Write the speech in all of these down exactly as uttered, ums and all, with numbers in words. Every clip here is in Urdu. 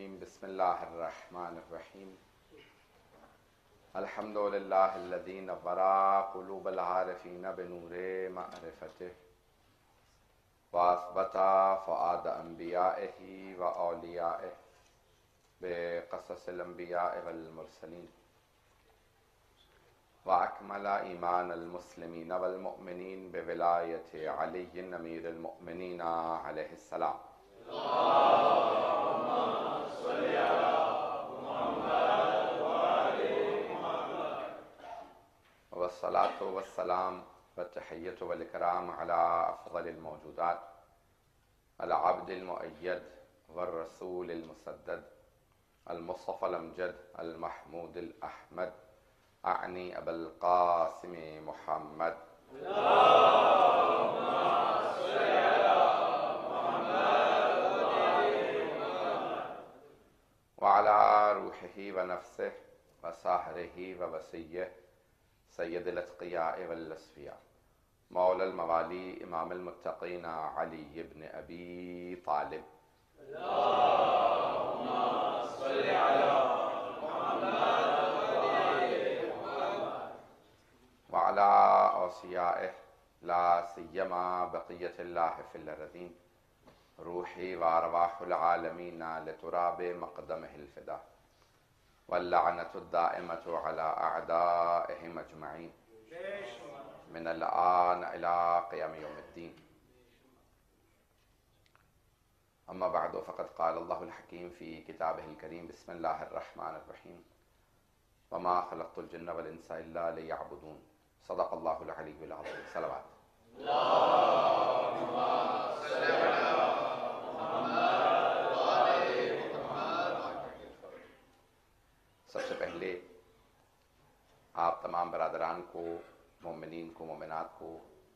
الرجیم بسم اللہ الرحمن الرحیم الحمد للہ الذی نور قلوب العارفین بنور معرفتہ واثبت فؤاد انبیائہ و اولیائہ بقصص الانبیاء والمرسلین واکمل ایمان المسلمین والمؤمنین بولایت علی امیر المؤمنین علیہ السلام والصلاة والسلام والتحیۃ والاکرام علی افضل الموجودات العبد المؤید والرسول المسدد المصطفى الامجد المحمود الاحمد اعنی ابا القاسم محمد وعلى روحه ونفسه وساحره ووسیه سید الاتقیاء والاصفیاء مولا الموالی امام المتقین علی بن ابی طالب اللہم صل علی وعلى اوصیائه لا سیما بقیت اللہ فی الارضین روحی وارواح العالمین لتراب مقدمہ الفدا واللعنة الدائمة على أعدائهم أجمعين من الآن إلى قيام يوم الدين. أما بعد فقد قال الله الحكيم في كتابه الكريم بسم الله الرحمن الرحيم وما خلقت الجن والإنس إلا ليعبدون صدق الله العلي العظيم. صلوات اللهم صل على سب سے پہلے آپ تمام برادران کو، مومنین کو، مومنات کو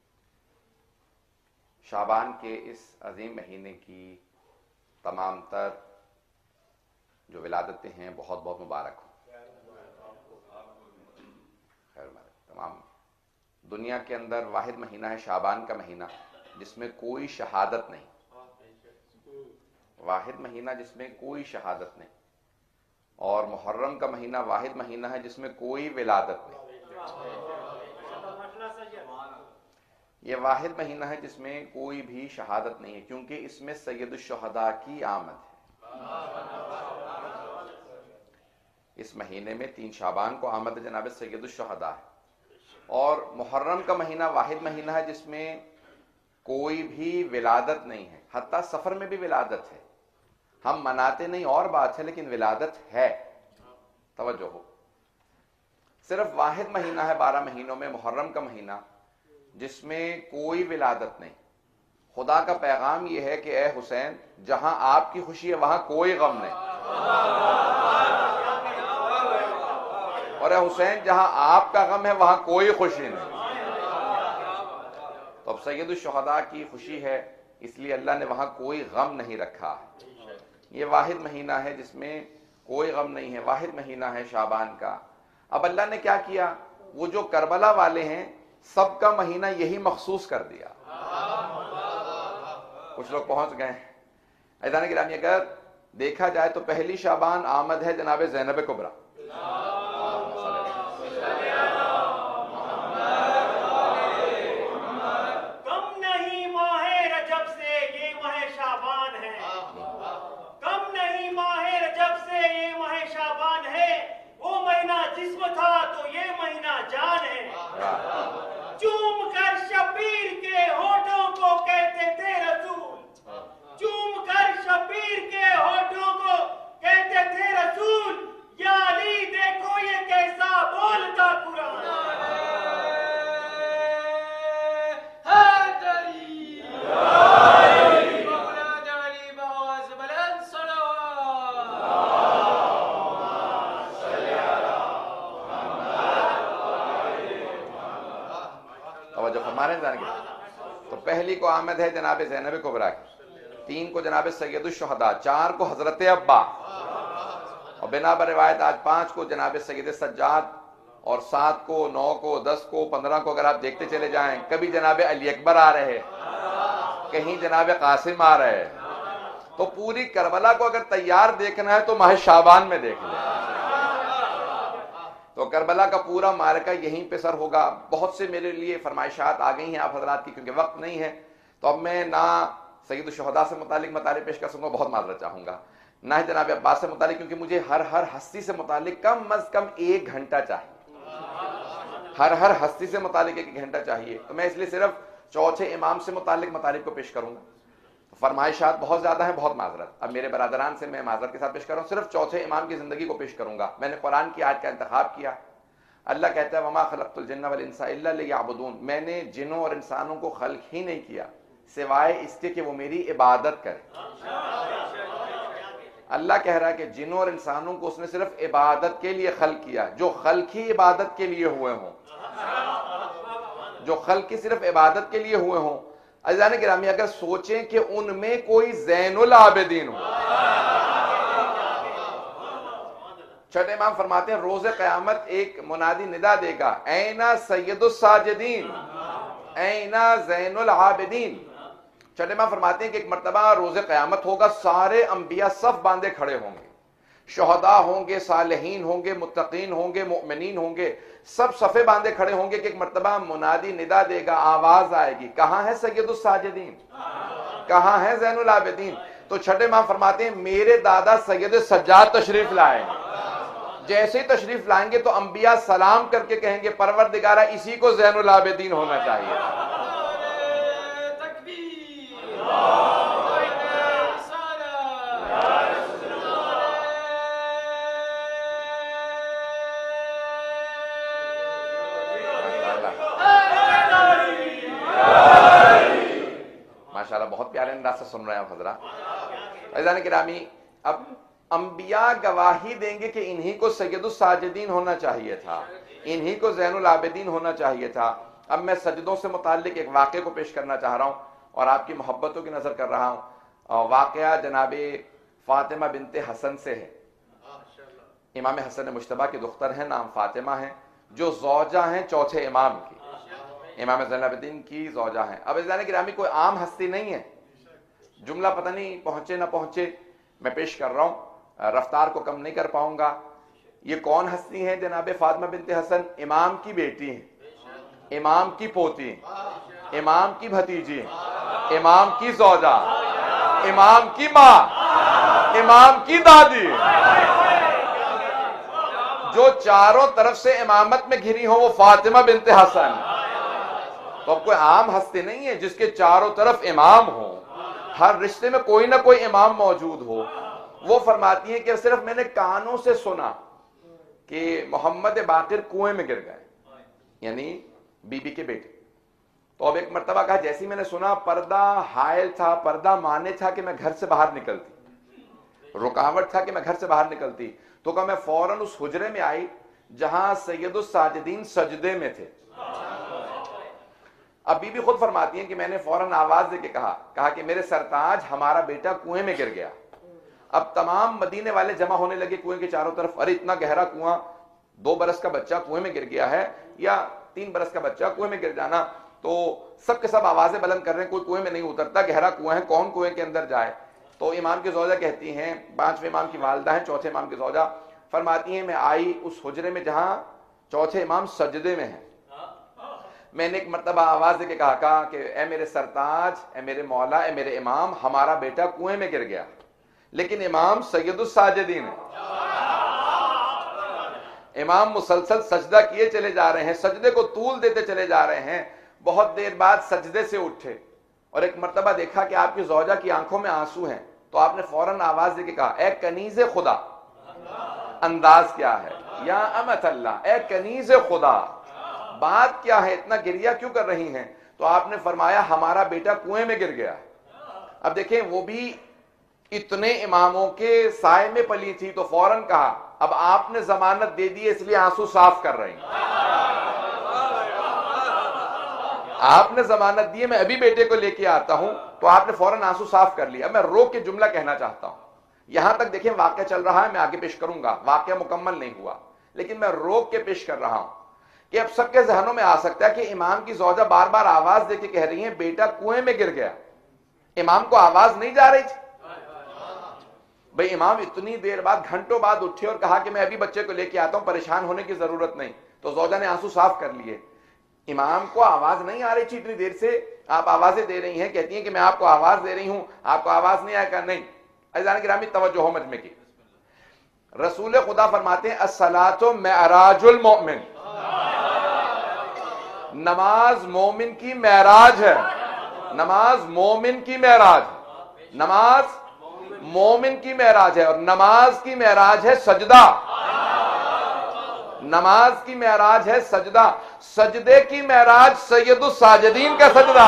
شعبان کے اس عظیم مہینے کی تمام تر جو ولادتیں ہیں بہت بہت مبارک ہوں. خیر تمام دنیا کے اندر واحد مہینہ ہے شعبان کا مہینہ جس میں کوئی شہادت نہیں، واحد مہینہ جس میں کوئی شہادت نہیں، اور محرم کا مہینہ واحد مہینہ ہے جس میں کوئی ولادت نہیں. یہ واحد مہینہ ہے جس میں کوئی بھی شہادت نہیں ہے کیونکہ اس میں سید الشہداء کی آمد ہے. اس مہینے میں تین شعبان کو آمد جناب سید الشہداء ہے. اور محرم کا مہینہ واحد مہینہ ہے جس میں کوئی بھی ولادت نہیں ہے، حتیٰ سفر میں بھی ولادت ہے. ہم مناتے نہیں اور بات ہے لیکن ولادت ہے. توجہ ہو، صرف واحد مہینہ ہے بارہ مہینوں میں محرم کا مہینہ جس میں کوئی ولادت نہیں. خدا کا پیغام یہ ہے کہ اے حسین جہاں آپ کی خوشی ہے وہاں کوئی غم نہیں، اور اے حسین جہاں آپ کا غم ہے وہاں کوئی خوشی نہیں. تو اب سید الشہداء کی خوشی ہے اس لیے اللہ نے وہاں کوئی غم نہیں رکھا ہے. یہ واحد مہینہ ہے جس میں کوئی غم نہیں ہے، واحد مہینہ ہے شعبان کا. اب اللہ نے کیا کیا، وہ جو کربلا والے ہیں سب کا مہینہ یہی مخصوص کر دیا. کچھ لوگ پہنچ گئے. عزیزان گرامی اگر دیکھا جائے تو پہلی شعبان آمد ہے جناب زینب کبریٰ. تو پہلی کو آمد ہے جناب زینب کبریٰ کی، تین کو جناب سید الشہداء، چار کو حضرت عبا، اور بنا بر روایت آج پانچ کو جناب سید سجاد، اور سات کو، نو کو، دس کو، پندرہ کو اگر آپ دیکھتے چلے جائیں کبھی جناب علی اکبر آ رہے، کہیں جناب قاسم آ رہے، تو پوری کربلا کو اگر تیار دیکھنا ہے تو ماہ شعبان میں دیکھ لیں. تو کربلا کا پورا معرکہ یہیں پہ سر ہوگا. بہت سے میرے لیے فرمائشات آ گئی ہیں آپ حضرات کی، کیونکہ وقت نہیں ہے تو اب میں نہ سید الشہداء سے متعلق مطالب پیش کر سکوں گا، بہت معذرت چاہوں گا، نہ جناب عباس سے متعلق، کیونکہ مجھے ہر ہر ہستی سے متعلق کم از کم ایک گھنٹہ چاہیے، ہر ہر ہستی سے متعلق ایک گھنٹہ چاہیے. تو میں اس لیے صرف چوتھے امام سے متعلق مطالب کو پیش کروں گا. فرمائشات بہت زیادہ ہیں، بہت معذرت. اب میرے برادران سے میں معذرت کے ساتھ پیش کر رہا ہوں، صرف چوتھے امام کی زندگی کو پیش کروں گا. میں نے قرآن کی آیت کا انتخاب کیا. اللہ کہتا ہے وما خلقت الجن والانس الا لیعبدون، میں نے جنوں اور انسانوں کو خلق ہی نہیں کیا سوائے اس کے کہ وہ میری عبادت کریں. اللہ کہہ رہا ہے کہ جنوں اور انسانوں کو اس نے صرف عبادت کے لیے خلق کیا. جو خلق ہی عبادت کے لیے ہوئے ہوں، جو خلق کی صرف عبادت کے لیے ہوئے ہوں، عزیزان گرامی اگر سوچیں کہ ان میں کوئی زین العابدین ہو. چھٹے امام فرماتے ہیں روز قیامت ایک منادی ندا دے گا، اینا سید الساجدین، اینا زین العابدین. چھٹے امام فرماتے ہیں کہ ایک مرتبہ روز قیامت ہوگا، سارے انبیاء صف باندھے کھڑے ہوں گے، شہداء ہوں گے، صالحین ہوں گے، متقین ہوں گے، مؤمنین ہوں گے، سب صفے باندھے کھڑے ہوں گے کہ ایک مرتبہ منادی ندا دے گا، آواز آئے گی، کہاں ہے سید الساجدین، کہاں ہے زین العابدین. تو چھٹے امام فرماتے ہیں میرے دادا سید سجاد تشریف لائیں گے. جیسے ہی تشریف لائیں گے تو انبیاء سلام کر کے کہیں گے پروردگارہ اسی کو زین العابدین ہونا چاہیے. ماشاءاللہ بہت پیارے انداز سے سن رہے ہیں آپ حضرات. عزیزان گرامی اب انبیاء گواہی دیں گے کہ انہی کو سید الساجدین ہونا چاہیے تھا، انہی کو زین العابدین ہونا چاہیے تھا. اب میں سجدوں سے متعلق ایک واقعے کو پیش کرنا چاہ رہا ہوں اور آپ کی محبتوں کی نظر کر رہا ہوں. واقعہ جناب فاطمہ بنت حسن سے ہے. امام حسن مجتبیٰ کی دختر ہیں، نام فاطمہ ہیں، جو زوجہ ہیں چوتھے امام کی، امام زین العابدین کی زوجہ ہیں. اب عزیزان گرامی کوئی عام ہستی نہیں ہے، جملہ پتہ نہیں پہنچے نہ پہنچے میں پیش کر رہا ہوں، رفتار کو کم نہیں کر پاؤں گا. یہ کون ہستی ہیں جناب فاطمہ بنت حسن؟ امام کی بیٹی ہیں، امام کی پوتی، امام کی بھتیجی، امام کی زوجہ، امام کی ماں، امام کی دادی، جو چاروں طرف سے امامت میں گھری ہو وہ فاطمہ بنت حسن. تو اب کوئی عام ہستی نہیں ہے جس کے چاروں طرف امام ہو، ہر رشتے میں کوئی نہ کوئی امام موجود ہو. وہ فرماتی ہیں کہ صرف میں نے کانوں سے سنا کہ محمد باقر کنویں میں گر گئے، یعنی بی بی کے بیٹے. تو اب ایک مرتبہ کہا جیسی میں نے سنا پردہ حائل تھا، پردہ مانے تھا کہ میں گھر سے باہر نکلتی، رکاوٹ تھا کہ میں گھر سے باہر نکلتی. تو کہا میں فوراً اس حجرے میں آئی جہاں سید الساجدین سجدے میں تھے. اب بی بی خود فرماتی ہیں کہ میں نے فوراً آواز دے کے کہا کہا کہ میرے سرتاج ہمارا بیٹا کنویں میں گر گیا. اب تمام مدینے والے جمع ہونے لگے کنویں کے چاروں طرف. ارے اتنا گہرا کنواں، دو برس کا بچہ کنویں میں گر گیا ہے یا تین برس کا بچہ کنویں میں گر جانا. تو سب کے سب آوازیں بلند کر رہے ہیں، کوئی کنویں میں نہیں اترتا، گہرا کنواں ہے، کون کنویں کے اندر جائے. تو امام کی زوجہ کہتی ہیں، پانچویں امام کی والدہ ہیں، چوتھے امام کی زوجہ فرماتی ہیں میں آئی اس حجرے میں جہاں چوتھے امام سجدے میں ہیں. میں نے ایک مرتبہ آواز دے کے کہا کہا کہ اے میرے سرتاج، اے میرے مولا، اے میرے امام، ہمارا بیٹا کنویں میں گر گیا. لیکن امام سید الساجدین ہے، امام مسلسل سجدہ کیے چلے جا رہے ہیں، سجدے کو طول دیتے چلے جا رہے ہیں. بہت دیر بعد سجدے سے اٹھے اور ایک مرتبہ دیکھا کہ آپ کی زوجہ کی آنکھوں میں آنسو ہیں. تو آپ نے فوراً آواز دے کے کہا اے کنیز خدا. انداز کیا ہے؟ یا امت اللہ، اے کنیز خدا، بات کیا ہے، اتنا گریا کیوں کر رہی ہیں؟ تو آپ نے فرمایا ہمارا بیٹا کنویں میں گر گیا. اب دیکھیں وہ بھی اتنے اماموں کے سائے میں پلی تھی تو فوراً کہا اب آپ نے ضمانت دے دی اس لیے آنسو صاف کر رہی ہیں، آپ نے ضمانت دی میں ابھی بیٹے کو لے کے آتا ہوں. تو آپ نے فوراً آنسو صاف کر لیا. اب میں روک کے جملہ کہنا چاہتا ہوں، یہاں تک دیکھیں واقعہ چل رہا ہے، میں آگے پیش کروں گا، واقعہ مکمل نہیں ہوا لیکن میں روک کے پیش کر رہا ہوں کہ اب سب کے ذہنوں میں آ سکتا ہے کہ امام کی زوجہ بار بار آواز دے کے کہہ رہی ہیں بیٹا کنویں میں گر گیا. امام کو آواز نہیں جا رہی تھی، بھئی امام اتنی دیر بعد گھنٹوں بعد اٹھے اور کہا کہ میں ابھی بچے کو لے کے آتا ہوں، پریشان ہونے کی ضرورت نہیں، تو زوجہ نے آنسو صاف کر لیے. امام کو آواز نہیں آ رہی تھی اتنی دیر سے، آپ آوازیں دے رہی ہیں، کہتی ہیں کہ میں آپ کو آواز دے رہی ہوں، آپ کو آواز نہیں آیا کر. نہیں عزیزان گرامی توجہ ہو مجمع کی. رسول خدا فرماتے ہیں الصلاۃ معراج المؤمن، نماز مومن کی معراج ہے. نماز مومن کی معراج ہے، نماز مومن کی معراج ہے. اور نماز کی معراج ہے سجدہ، نماز کی معراج ہے سجدہ. سجدے کی معراج سید الساجدین کا سجدہ.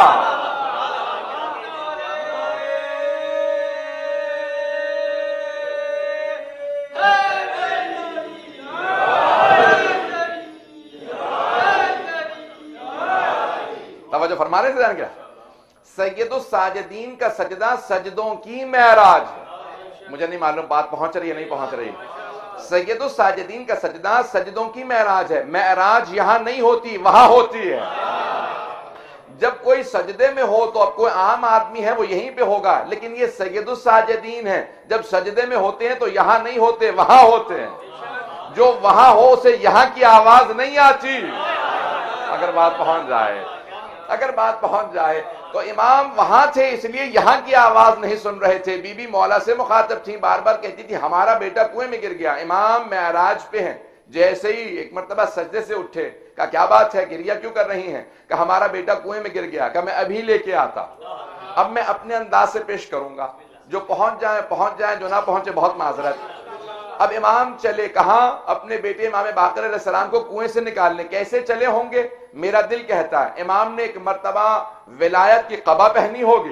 توجہ فرما رہے تھے کیا؟ سید الساجدین کا سجدہ سجدوں کی معراج ہے. مجھے نہیں معلوم بات پہنچ رہی ہے نہیں پہنچ رہی. سید الساجدین کا سجدہ سجدوں کی معراج ہے. معراج یہاں نہیں ہوتی، وہاں ہوتی ہے. جب کوئی سجدے میں ہو تو اب کوئی عام آدمی ہے وہ یہیں پہ ہوگا، لیکن یہ سید الساجدین ہے، جب سجدے میں ہوتے ہیں تو یہاں نہیں ہوتے، وہاں ہوتے ہیں. جو وہاں ہو اسے یہاں کی آواز نہیں آتی. اگر بات پہنچ جائے اگر بات پہنچ جائے تو امام وہاں تھے اس لیے یہاں کی آواز نہیں سن رہے تھے. بی بی مولا سے مخاطب تھی، بار بار کہتی تھی ہمارا بیٹا کنویں میں گر گیا. امام معراج پہ ہیں، جیسے ہی ایک مرتبہ سجدے سے اٹھے، کہا کیا بات ہے، گریا کیوں کر رہی ہیں؟ کہ ہمارا بیٹا کنویں میں گر گیا. کہا میں ابھی لے کے آتا. اب میں اپنے انداز سے پیش کروں گا، جو پہنچ جائیں پہنچ جائیں، جو نہ پہنچے بہت معذرت. اب امام چلے کہاں؟ اپنے بیٹے امام باقر علیہ السلام کو کنویں سے نکالنے. کیسے چلے ہوں گے؟ میرا دل کہتا ہے امام نے ایک مرتبہ ولایت کی قبا پہنی ہوگی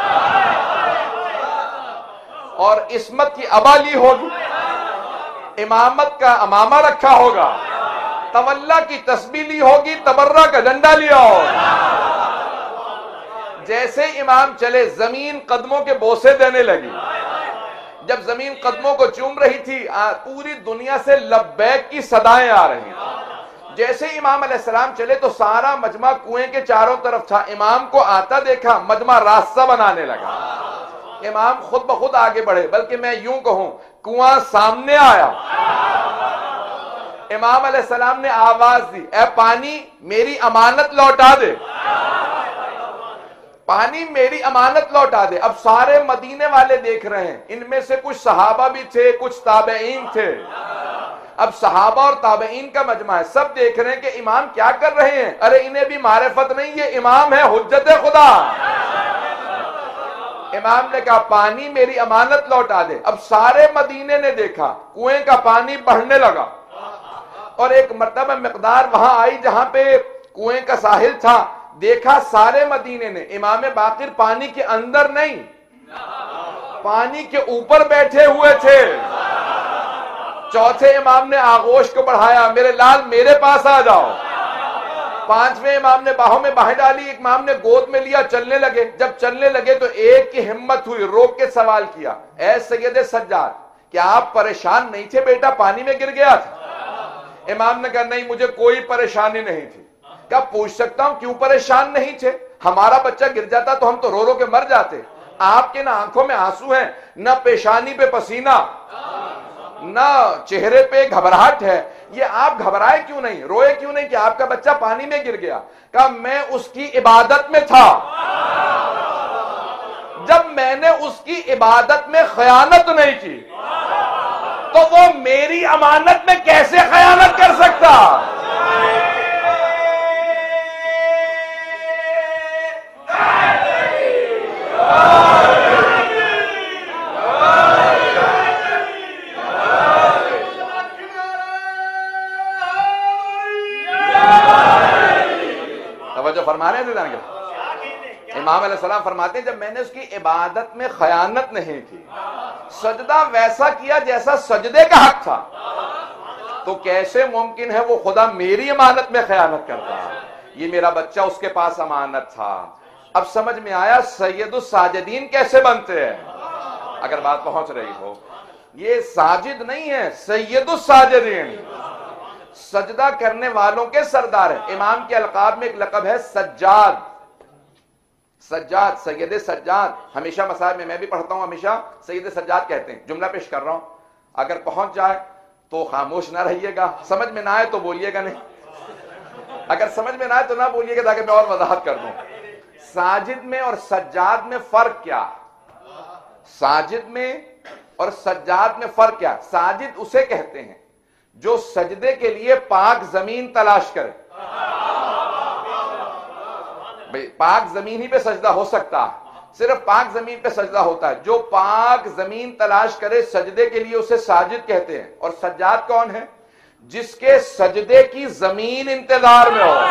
اور عصمت کی عبا لی ہوگی، امامت کا امامہ رکھا ہوگا، تولا کی تسبیح لی ہوگی، تبرہ کا ڈنڈا لیا ہوگا. جیسے امام چلے زمین قدموں کے بوسے دینے لگی. جب زمین قدموں کو چوم رہی تھی پوری دنیا سے لبیک کی صدائیں آ رہی ہیں. جیسے امام علیہ السلام چلے تو سارا مجمع کنویں کے چاروں طرف تھا. امام کو آتا دیکھا، مجمع راستہ بنانے لگا. امام خود بخود آگے بڑھے، بلکہ میں یوں کہوں کنواں سامنے آیا. امام علیہ السلام نے آواز دی، اے پانی میری امانت لوٹا دے، پانی میری امانت لوٹا دے. اب سارے مدینے والے دیکھ رہے ہیں، ان میں سے کچھ صحابہ بھی تھے، کچھ تابعین تھے. اب صحابہ اور تابعین کا مجمع ہے، سب دیکھ رہے ہیں کہ امام کیا کر رہے ہیں. ارے انہیں بھی معرفت نہیں، یہ امام ہے حجت خدا. امام نے کہا پانی میری امانت لوٹا دے. اب سارے مدینے نے دیکھا کنویں کا پانی بڑھنے لگا اور ایک مرتبہ مقدار وہاں آئی جہاں پہ کنویں کا ساحل تھا. دیکھا سارے مدینے نے امام باقر پانی کے اندر نہیں، پانی کے اوپر بیٹھے ہوئے تھے. چوتھے امام نے آغوش کو بڑھایا، میرے لال میرے پاس آ جاؤ. پانچویں امام نے باہوں میں باہیں ڈالی، ایک امام نے گود میں لیا، چلنے لگے. جب چلنے لگے تو ایک کی ہمت ہوئی، روک کے سوال کیا، اے سید سجاد کیا آپ پریشان نہیں تھے؟ بیٹا پانی میں گر گیا تھا. امام نے کہا نہیں مجھے کوئی پریشانی نہیں تھی. کیا پوچھ سکتا ہوں کیوں پریشان نہیں تھے؟ ہمارا بچہ گر جاتا تو ہم تو رو رو کے مر جاتے. آپ کے نہ آنکھوں میں آنسو ہیں، نہ پیشانی پہ پسینہ، نہ چہرے پہ گھبراہٹ ہے. یہ آپ گھبرائے کیوں نہیں، روئے کیوں نہیں کہ آپ کا بچہ پانی میں گر گیا؟ کہا میں اس کی عبادت میں تھا. جب میں نے اس کی عبادت میں خیانت نہیں کی تو وہ میری امانت میں کیسے خیانت کر سکتا؟ فرمانے ہیں امام علیہ السلام فرماتے ہیں جب میں نے اس کی عبادت میں خیانت نہیں کی، سجدہ ویسا کیا جیسا سجدے کا حق تھا، تو کیسے ممکن ہے وہ خدا میری امانت میں خیانت کرتا ہے؟ یہ میرا بچہ اس کے پاس امانت تھا. اب سمجھ میں آیا سید الساجدین کیسے بنتے ہیں. اگر بات پہنچ رہی ہو، یہ ساجد نہیں ہے، سید الساجدین، سجدہ کرنے والوں کے سردار ہیں. امام کے القاب میں ایک لقب ہے سجاد. سجاد، سید سجاد، ہمیشہ مسائل میں میں بھی پڑھتا ہوں، ہمیشہ سید سجاد کہتے ہیں. جملہ پیش کر رہا ہوں، اگر پہنچ جائے تو خاموش نہ رہیے گا، سمجھ میں نہ آئے تو بولیے گا نہیں، اگر سمجھ میں نہ آئے تو نہ بولیے گا تاکہ میں اور وضاحت کر دوں. ساجد میں اور سجاد میں فرق کیا؟ ساجد میں اور سجاد میں فرق کیا؟ ساجد اسے کہتے ہیں جو سجدے کے لیے پاک زمین تلاش کرے. بھئی پاک زمین ہی پہ سجدہ ہو سکتا ہے، صرف پاک زمین پہ سجدہ ہوتا ہے. جو پاک زمین تلاش کرے سجدے کے لیے اسے ساجد کہتے ہیں. اور سجاد کون ہے؟ جس کے سجدے کی زمین انتظار میں ہو.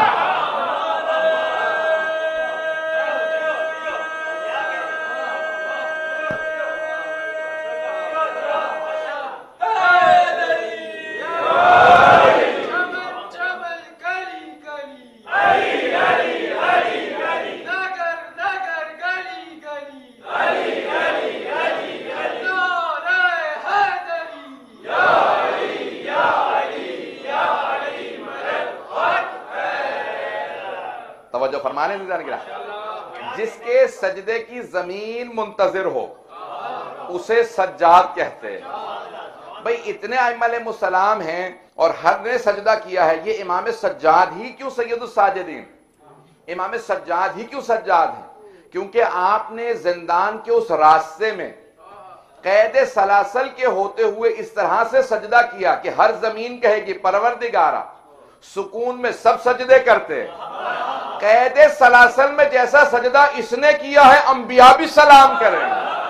توجہ فرمانے نہیں جانے گا. جس کے سجدے کی زمین منتظر ہو اسے سجاد کہتے ہیں. بھئی اتنے ائمہ علیہ السلام ہیں اور ہر نے سجدہ کیا ہے، یہ امام سجاد ہی کیوں سید الساجدین؟ امام سجاد ہی کیوں سجاد ہیں؟ کیونکہ آپ نے زندان کے اس راستے میں قید سلاسل کے ہوتے ہوئے اس طرح سے سجدہ کیا کہ ہر زمین کہے گی پروردگارا. سکون میں سب سجدے کرتے. قید سلاسل میں جیسا سجدہ اس نے کیا ہے انبیاء بھی سلام کریں.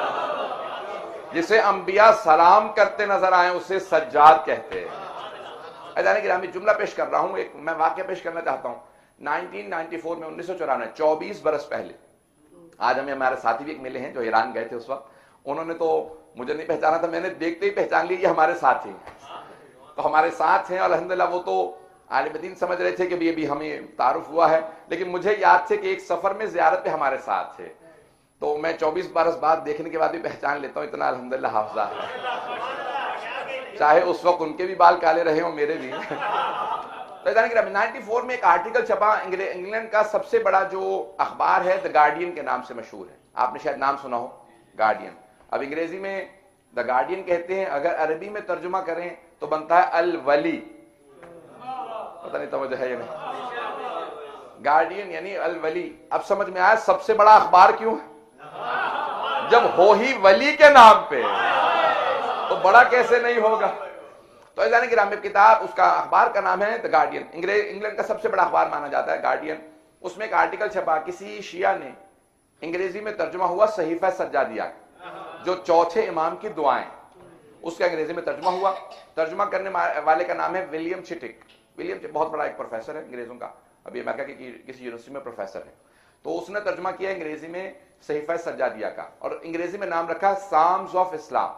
جسے انبیاء سلام کرتے نظر آئے اسے سجاد کہتے ہیں. عزیزان گرامی جملہ پیش کر رہا ہوں، ایک میں واقعہ پیش کرنا چاہتا ہوں. نائنٹین نائنٹی فور میں انیس سو چورانوے چوبیس برس پہلے، آج ہمیں ہمارے ساتھی بھی ایک ملے ہیں جو ایران گئے تھے اس وقت. انہوں نے تو مجھے نہیں پہچانا تھا، میں نے دیکھتے ہی پہچان لیا یہ ہمارے ساتھ ہیں. تو ہمارے ساتھ ہیں الحمدللہ. وہ تو عالم دین سمجھ رہے تھے کہ بھی ابھی ہمیں تعارف ہوا ہے، لیکن مجھے یاد تھے کہ ایک سفر میں زیارت پہ ہمارے ساتھ تھے. تو میں چوبیس برس بعد دیکھنے کے بعد بھی پہچان لیتا ہوں، اتنا الحمدللہ حافظہ ہے، چاہے اس وقت ان کے بھی بال کالے رہے ہوں میرے بھی. تو نائنٹی فور میں ایک آرٹیکل چھپا، انگلینڈ کا سب سے بڑا جو اخبار ہے دا گارڈین کے نام سے مشہور ہے، آپ نے شاید نام سنا ہو، گارڈین. اب انگریزی میں دا گارڈین کہتے ہیں، اگر عربی میں ترجمہ کریں تو بنتا ہے الولی. پتہ نہیں توجہ ہے یا نہیں. گارڈین یعنی الولی. اب سمجھ میں آیا سب سے بڑا اخبار کیوں ہے؟ جب ہو ہی ولی کے نام پہ تو بڑا کیسے نہیں ہوگا. تو عزیزان کرام کتاب اس کا اخبار کا نام ہے دا گارڈین. انگلینڈ کا سب سے بڑا اخبار مانا جاتا ہے گارڈین. اس میں ایک آرٹیکل چھپا، کسی شیعہ نے، انگریزی میں ترجمہ ہوا صحیفہ سجادیہ جو چوتھے امام کی دعائیں، اس کا انگریزی میں ترجمہ ہوا. ترجمہ کرنے والے کا نام ہے ولیم چٹک. ولیم بہت بڑا ایک پروفیسر ہے انگریزوں کا، ابھی امریکہ کی کسی یونیورسٹی میں پروفیسر ہے. تو اس نے ترجمہ کیا انگریزی میں صحیفہ سجادیہ کا، اور انگریزی میں نام رکھا سامز آف اسلام.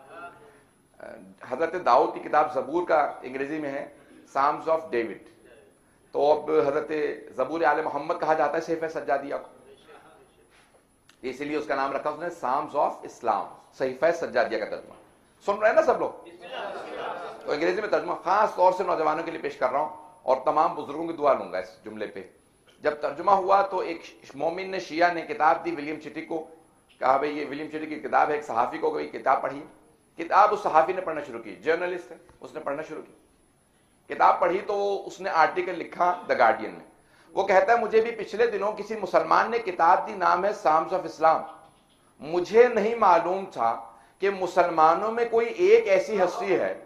حضرت داؤد کی کتاب زبور کا انگریزی میں ہے سامز آف ڈیوڈ. تو اب حضرت زبور آل محمد کہا جاتا ہے صحیفہ سجادیہ کو، اسی لیے اس کا نام رکھا اس نے سامز آف اسلام، صحیفہ سجادیہ کا ترجمہ. سن رہے ہیں نا سب لوگ؟ تو انگریزی میں ترجمہ خاص طور سے نوجوانوں کے لیے پیش کر رہا ہوں اور تمام بزرگوں کی دعا لوں گا اس جملے پہ. جب ترجمہ ہوا تو ایک مومن نے، شیعہ نے کتاب دی ولیم چٹک کو، کہا بھئی یہ ولیم چٹک کی کتاب ہے، ایک صحافی کو کوئی کتاب پڑھی. کتاب اس صحافی نے پڑھنا شروع کی، جرنلسٹ ہے، اس نے پڑھنا شروع کی. کتاب پڑھی تو اس نے آرٹیکل لکھا دا گارڈین میں. وہ کہتا ہے مجھے بھی پچھلے دنوں کسی مسلمان نے کتاب دی، نام ہے سامز آف اسلام. مجھے نہیں معلوم تھا کہ مسلمانوں میں کوئی ایک ایسی ہستی ہے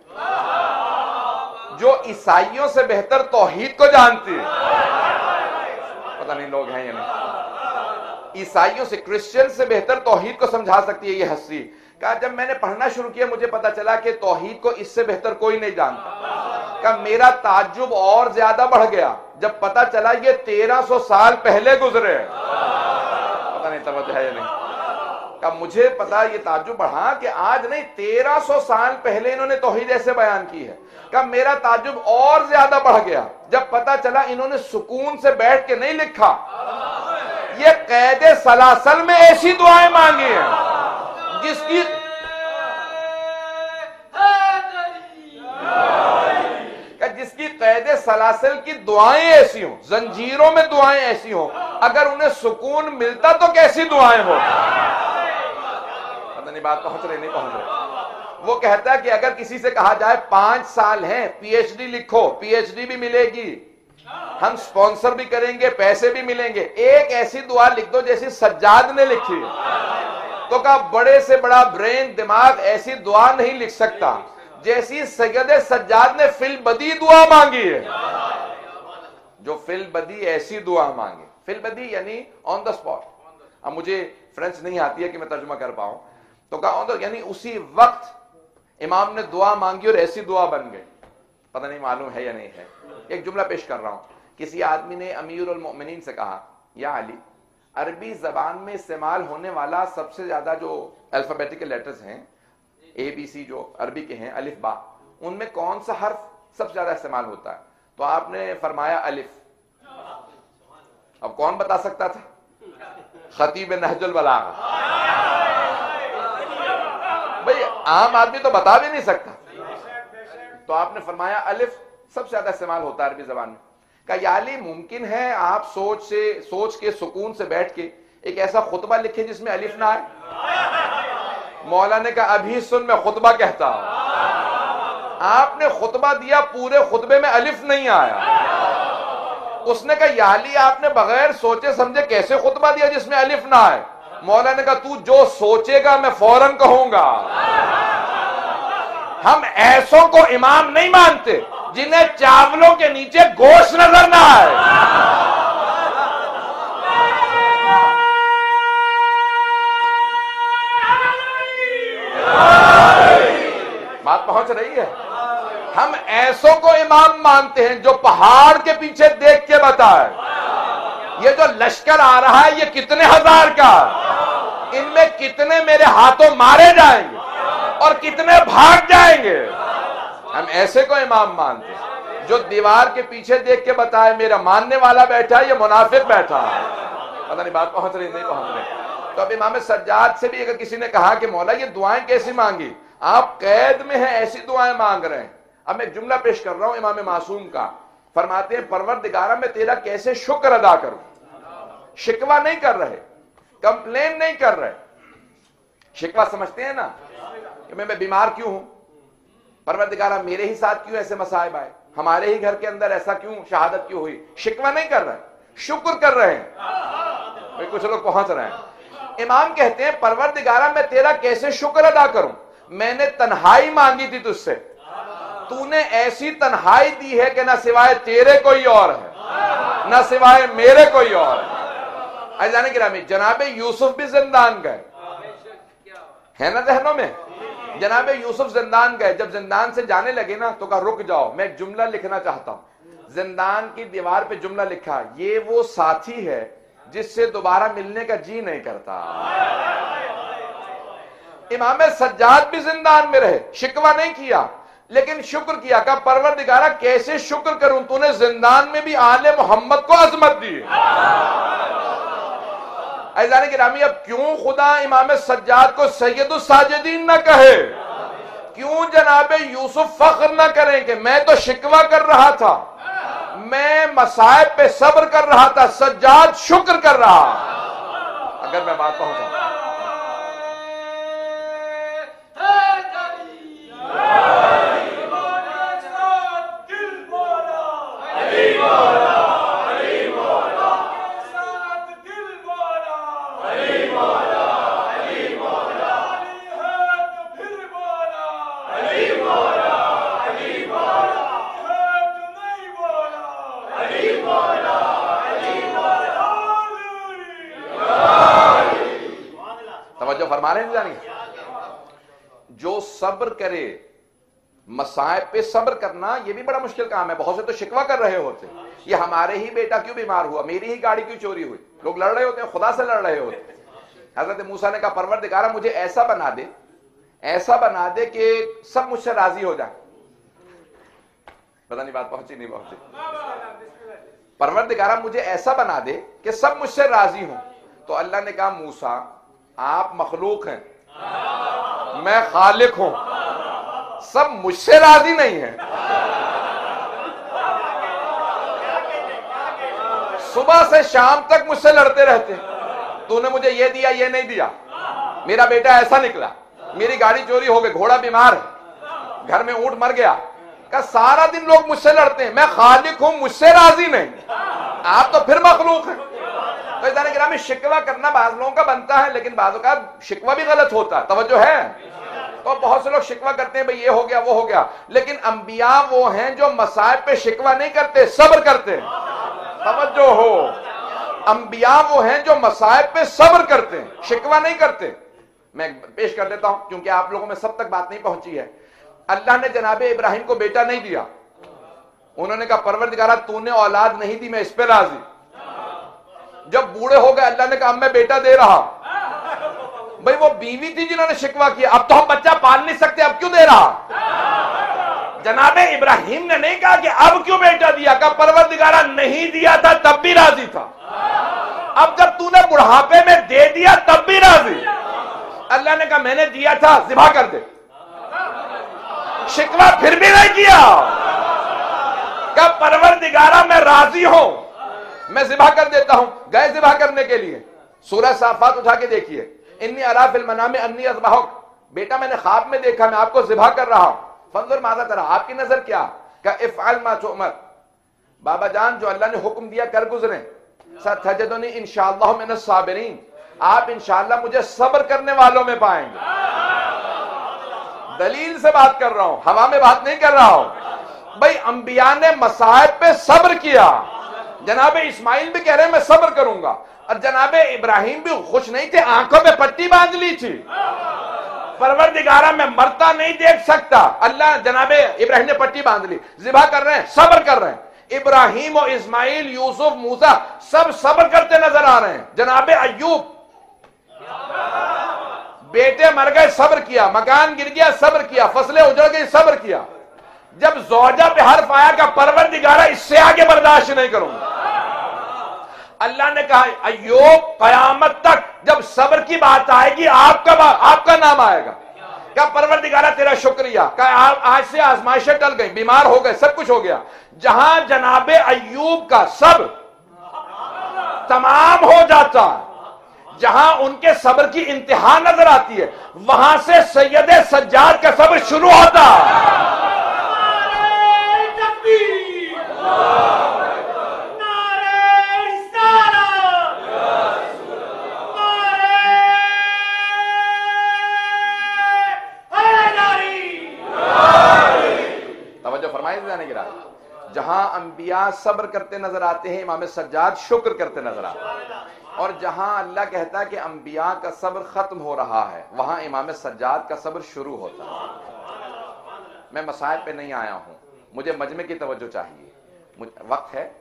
جو عیسائیوں سے بہتر توحید کو جانتی ہے. پتہ نہیں لوگ ہیں یا نہیں. عیسائیوں سے، کرسچن سے بہتر توحید کو سمجھا سکتی ہے یہ ہستی. کہا جب میں نے پڑھنا شروع کیا مجھے پتا چلا کہ توحید کو اس سے بہتر کوئی نہیں جانتا. کہا میرا تعجب اور زیادہ بڑھ گیا جب پتا چلا یہ تیرہ سو سال پہلے گزرے. پتہ نہیں توجہ ہے یا نہیں. کہا مجھے پتا، یہ تعجب بڑھا کہ آج نہیں تیرہ سو سال پہلے انہوں نے توحید ایسے بیان کی ہے. کہا میرا تعجب اور زیادہ بڑھ گیا جب پتا چلا انہوں نے سکون سے بیٹھ کے نہیں لکھا، یہ قید سلاسل میں ایسی دعائیں مانگی ہیں جس کی جس کی قید سلاسل کی دعائیں ایسی ہوں، زنجیروں میں دعائیں ایسی ہوں اگر انہیں سکون ملتا تو کیسی دعائیں ہو. پتہ نہیں بات پہنچ رہی نہیں پہنچ رہی. وہ کہتا ہے کہ اگر کسی سے کہا جائے پانچ سال ہیں پی ایچ ڈی لکھو, پی ایچ ڈی بھی ملے گی, ہم سپانسر بھی کریں گے, پیسے بھی ملیں گے, ایک ایسی دعا لکھ دو جیسی سجاد نے لکھی. تو کہا بڑے سے بڑا برین دماغ ایسی دعا نہیں لکھ سکتا جیسی سید سجاد نے فی البدی دعا مانگی ہے. جو فی البدی ایسی دعا مانگے, فی البدی یعنی آن دا اسپاٹ. اب مجھے فرینچ نہیں آتی ہے کہ میں ترجمہ کر پاؤں, تو کہا آن دا یعنی اسی وقت امام نے دعا مانگی اور ایسی دعا بن گئی. پتہ نہیں معلوم ہے یا نہیں ہے. ایک جملہ پیش کر رہا ہوں. کسی آدمی نے امیر المؤمنین سے کہا, یا علی, عربی زبان میں استعمال ہونے والا سب سے زیادہ جو الفابیٹیکل لیٹرز ہیں, اے بی سی جو عربی کے ہیں, الف با, ان میں کون سا حرف سب سے زیادہ استعمال ہوتا ہے؟ تو آپ نے فرمایا الف. اب کون بتا سکتا تھا؟ خطیب نہج البلاغہ. بھئی عام آدمی تو بتا بھی نہیں سکتا. تو آپ نے فرمایا الف سب سے زیادہ استعمال ہوتا ہے عربی زبان میں. کہ یا علی ممکن ہے آپ سوچ سے سوچ کے سکون سے بیٹھ کے ایک ایسا خطبہ لکھیں جس میں الف نہ آئے؟ مولا نے کہا ابھی سن میں خطبہ کہتا ہوں. آپ نے خطبہ دیا, پورے خطبے میں الف نہیں آیا. اس نے کہا یا علی آپ نے بغیر سوچے سمجھے کیسے خطبہ دیا جس میں الف نہ آئے؟ مولا نے کہا تو جو سوچے گا میں فوراً کہوں گا. ہم ایسوں کو امام نہیں مانتے جنہیں چاولوں کے نیچے گوشت نظر نہ آئے. بات پہنچ رہی ہے. ہم ایسوں کو امام مانتے ہیں جو پہاڑ کے پیچھے دیکھ کے بتائے یہ جو لشکر آ رہا ہے یہ کتنے ہزار کا, ان میں کتنے میرے ہاتھوں مارے جائیں گے اور کتنے بھاگ جائیں گے. ہم ایسے کو امام مانتے ہیں جو دیوار کے پیچھے دیکھ کے بتائے میرا ماننے والا بیٹھا ہے یا منافق بیٹھا ہے. پتہ نہیں بات پہنچ رہی نہیں پہنچ رہی. تو اب امام سجاد سے بھی اگر کسی نے کہا کہ مولا یہ دعائیں کیسی مانگی, آپ قید میں ہیں ایسی دعائیں مانگ رہے ہیں. اب میں ایک جملہ پیش کر رہا ہوں امام معصوم کا. فرماتے ہیں پروردگارہ میں تیرا کیسے شکر ادا کروں. شکوہ نہیں کر رہے, کمپلین نہیں کر رہے. شکوہ سمجھتے ہیں نا کہ میں بیمار کیوں ہوں, پروردگارہ میرے ہی ساتھ کیوں ایسے مصائب آئے, ہمارے ہی گھر کے اندر ایسا کیوں شہادت کیوں ہوئی. شکوہ نہیں کر رہے, شکر کر رہے ہیں. کچھ لوگ پہنچ رہے ہیں. امام کہتے ہیں پروردگارہ میں تیرا کیسے شکر ادا کروں, میں نے تنہائی مانگی تھی تجھ سے, تو نے ایسی تنہائی دی ہے کہ نہ سوائے تیرے کوئی اور ہے نہ سوائے میرے کوئی اور ہے. عزیزان گرامی, جناب یوسف بھی زندان گئے, ہے نا ذہنوں میں, جناب یوسف زندان گئے. جب زندان سے جانے لگے نا تو کہا رک جاؤ میں ایک جملہ لکھنا چاہتا ہوں. زندان کی دیوار پہ جملہ لکھا, یہ وہ ساتھی ہے جس سے دوبارہ ملنے کا جی نہیں کرتا. امام سجاد بھی زندان میں رہے, شکوہ نہیں کیا لیکن شکر کیا. کہ پروردگارہ کیسے شکر کروں, تو نے زندان میں بھی آل محمد کو عظمت دی. عزیزان گرامی, اب کیوں خدا امام سجاد کو سید الساجدین نہ کہے, کیوں جناب یوسف فخر نہ کریں کہ میں تو شکوہ کر رہا تھا, میں مصائب پہ صبر کر رہا تھا, سجاد شکر کر رہا. اگر میں بات پہنچا فرما رہے ہیں جانی, جو صبر کرے, مصائب پہ صبر کرنا یہ بھی بڑا مشکل کام ہے. بہت سے تو شکوہ کر رہے ہوتے, یہ ہمارے ہی بیٹا کیوں بیمار ہوا, میری ہی گاڑی کیوں چوری ہوئی. لوگ لڑ رہے ہوتے ہیں, خدا سے لڑ رہے ہوتے ہیں. حضرت موسیٰ نے کہا پروردگارہ مجھے ایسا بنا دے, ایسا بنا دے کہ سب مجھ سے راضی ہو جائیں. پتہ نہیں بات پہنچی نہیں پہنچی. پروردگارہ مجھے ایسا بنا دے کہ سب مجھ سے راضی ہوں. تو اللہ نے کہا موسیٰ آپ مخلوق ہیں, میں خالق ہوں, سب مجھ سے راضی نہیں ہیں, صبح سے شام تک مجھ سے لڑتے رہتے، تو نے مجھے یہ دیا یہ نہیں دیا، میرا بیٹا ایسا نکلا، میری گاڑی چوری ہو گئی، گھوڑا بیمار ہے، گھر میں اونٹ مر گیا۔ کہ سارا دن لوگ مجھ سے لڑتے ہیں، میں خالق ہوں، مجھ سے راضی نہیں، آپ تو پھر مخلوق ہیں۔ تو اس طرح میں شکوہ کرنا بعض لوگوں کا بنتا ہے، لیکن بعض اوقات شکوہ بھی غلط ہوتا ہے، توجہ ہے؟ تو بہت سے لوگ شکوہ کرتے ہیں بھئی یہ ہو گیا وہ ہو گیا، لیکن انبیاء وہ ہیں جو مصائب پہ شکوہ نہیں کرتے، صبر کرتے ہیں۔ توجہ ہو، انبیاء وہ ہیں جو مصائب پہ صبر کرتے ہیں، شکوہ نہیں کرتے۔ میں پیش کر دیتا ہوں کیونکہ آپ لوگوں میں سب تک بات نہیں پہنچی ہے۔ اللہ نے جناب ابراہیم کو بیٹا نہیں دیا، انہوں نے کہا پروردگارہ تو نے اولاد نہیں دی، میں اس پہ راضی۔ جب بوڑھے ہو گئے اللہ نے کہا اب میں بیٹا دے رہا۔ بھئی وہ بیوی تھی جنہوں نے شکوہ کیا، اب تو ہم بچہ پال نہیں سکتے، اب کیوں دے رہا؟ جناب ابراہیم نے نہیں کہا کہ اب کیوں بیٹا دیا، کہا پروردگارہ نہیں دیا تھا تب بھی راضی تھا، اب جب تو نے بڑھاپے میں دے دیا تب بھی راضی۔ اللہ نے کہا میں نے دیا تھا، ذبح کر دے، شکوہ پھر بھی نہیں کیا، کہا پروردگارہ میں راضی ہوں، میں ذبح کر دیتا ہوں۔ گئے ذبح کرنے کے لیے، سورہ صافات اٹھا کے دیکھیے، انی ارا فی المنام انی اذبحک، بیٹا میں نے خواب میں دیکھا میں آپ کو ذبح کر رہا ہوں، فانظر ماذا ترى، آپ کی نظر کیا؟ کہ افعل ما تؤمر، بابا جان جو اللہ نے حکم دیا کر گزریں، ستجدنی انشاءاللہ من الصابرین، آپ انشاءاللہ مجھے صبر کرنے والوں میں پائیں گے۔ دلیل سے بات کر رہا ہوں، ہوا میں بات نہیں کر رہا ہوں۔ بھئی انبیاء نے مصائب پہ صبر کیا، جناب اسماعیل بھی کہہ رہے ہیں میں صبر کروں گا، اور جناب ابراہیم بھی خوش نہیں تھے، آنکھوں پہ پٹی باندھ لی تھی، پروردگارہ میں مرتا نہیں دیکھ سکتا، اللہ جناب ابراہیم نے پٹی باندھ لی، ذبح کر رہے ہیں، صبر کر رہے ہیں۔ ابراہیم و اسماعیل، یوسف، موسیٰ سب صبر کرتے نظر آ رہے ہیں۔ جناب ایوب بیٹے مر گئے، صبر کیا، مکان گر گیا، صبر کیا، فصلیں اجڑ گئی، صبر کیا۔ جب زوجہ پہ حرف آیا کہ پروردگارہ اس سے آگے برداشت نہیں کروں گا، اللہ نے کہا ایوب قیامت تک جب صبر کی بات آئے گی آپ کا آپ کا نام آئے گا، کہ پروردگارہ تیرا شکریہ، کہ آج سے آزمائشیں ٹل گئی، بیمار ہو گئے، سب کچھ ہو گیا۔ جہاں جناب ایوب کا صبر تمام ہو جاتا، جہاں ان کے صبر کی انتہا نظر آتی ہے، وہاں سے سید سجاد کا صبر شروع ہوتا۔ جہاں انبیاء صبر کرتے نظر آتے ہیں، امام سجاد شکر کرتے نظر آتے ہیں، اور جہاں اللہ کہتا ہے کہ انبیاء کا صبر ختم ہو رہا ہے، وہاں امام سجاد کا صبر شروع ہوتا ہے۔ میں مسائل پہ نہیں آیا ہوں، مجھے مجمع کی توجہ چاہیے، وقت ہے،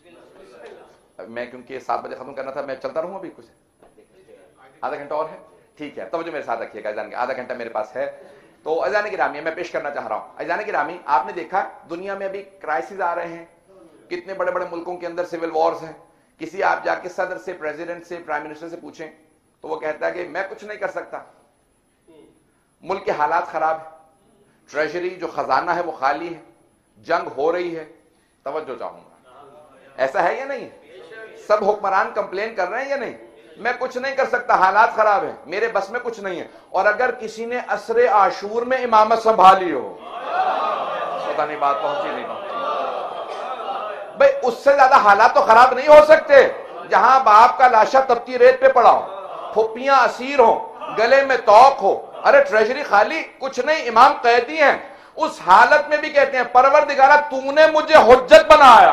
میں کیونکہ سات بجے ختم کرنا تھا، میں چلتا رہوں ابھی کچھ آدھا گھنٹہ اور ہے، ٹھیک ہے، توجہ میرے ساتھ رکھیے گا، آدھا گھنٹہ میرے پاس ہے۔ تو عزیزان گرامی میں پیش کرنا چاہ رہا ہوں، عزیزان گرامی آپ نے دیکھا دنیا میں ابھی کرائسس آ رہے ہیں، کتنے بڑے بڑے ملکوں کے اندر سول وارز ہیں، کسی آپ جا کے صدر سے، پریزیڈنٹ سے، پرائم منسٹر سے پوچھیں تو وہ کہتا ہے کہ میں کچھ نہیں کر سکتا، ملک کے حالات خراب ہیں، ٹریجری جو خزانہ ہے وہ خالی ہے، جنگ ہو رہی ہے۔ توجہ چاہوں گا، ایسا ہے یا نہیں؟ سب حکمران کمپلین کر رہے ہیں یا نہیں؟ میں کچھ نہیں کر سکتا، حالات خراب ہیں، میرے بس میں کچھ نہیں ہے۔ اور اگر کسی نے عصر عاشور میں امامت سنبھالی ہو، پتہ نہیں بات پہنچی نہیں پہنچی، بھئی اس سے زیادہ حالات تو خراب نہیں ہو سکتے، جہاں باپ کا لاشا تپتی ریت پہ پڑا ہو، پھپیاں اسیر ہوں، گلے میں توق ہو، ارے ٹریجری خالی، کچھ نہیں، امام قیدی ہیں، اس حالت میں بھی کہتے ہیں پروردگارہ تو نے مجھے حجت بنایا،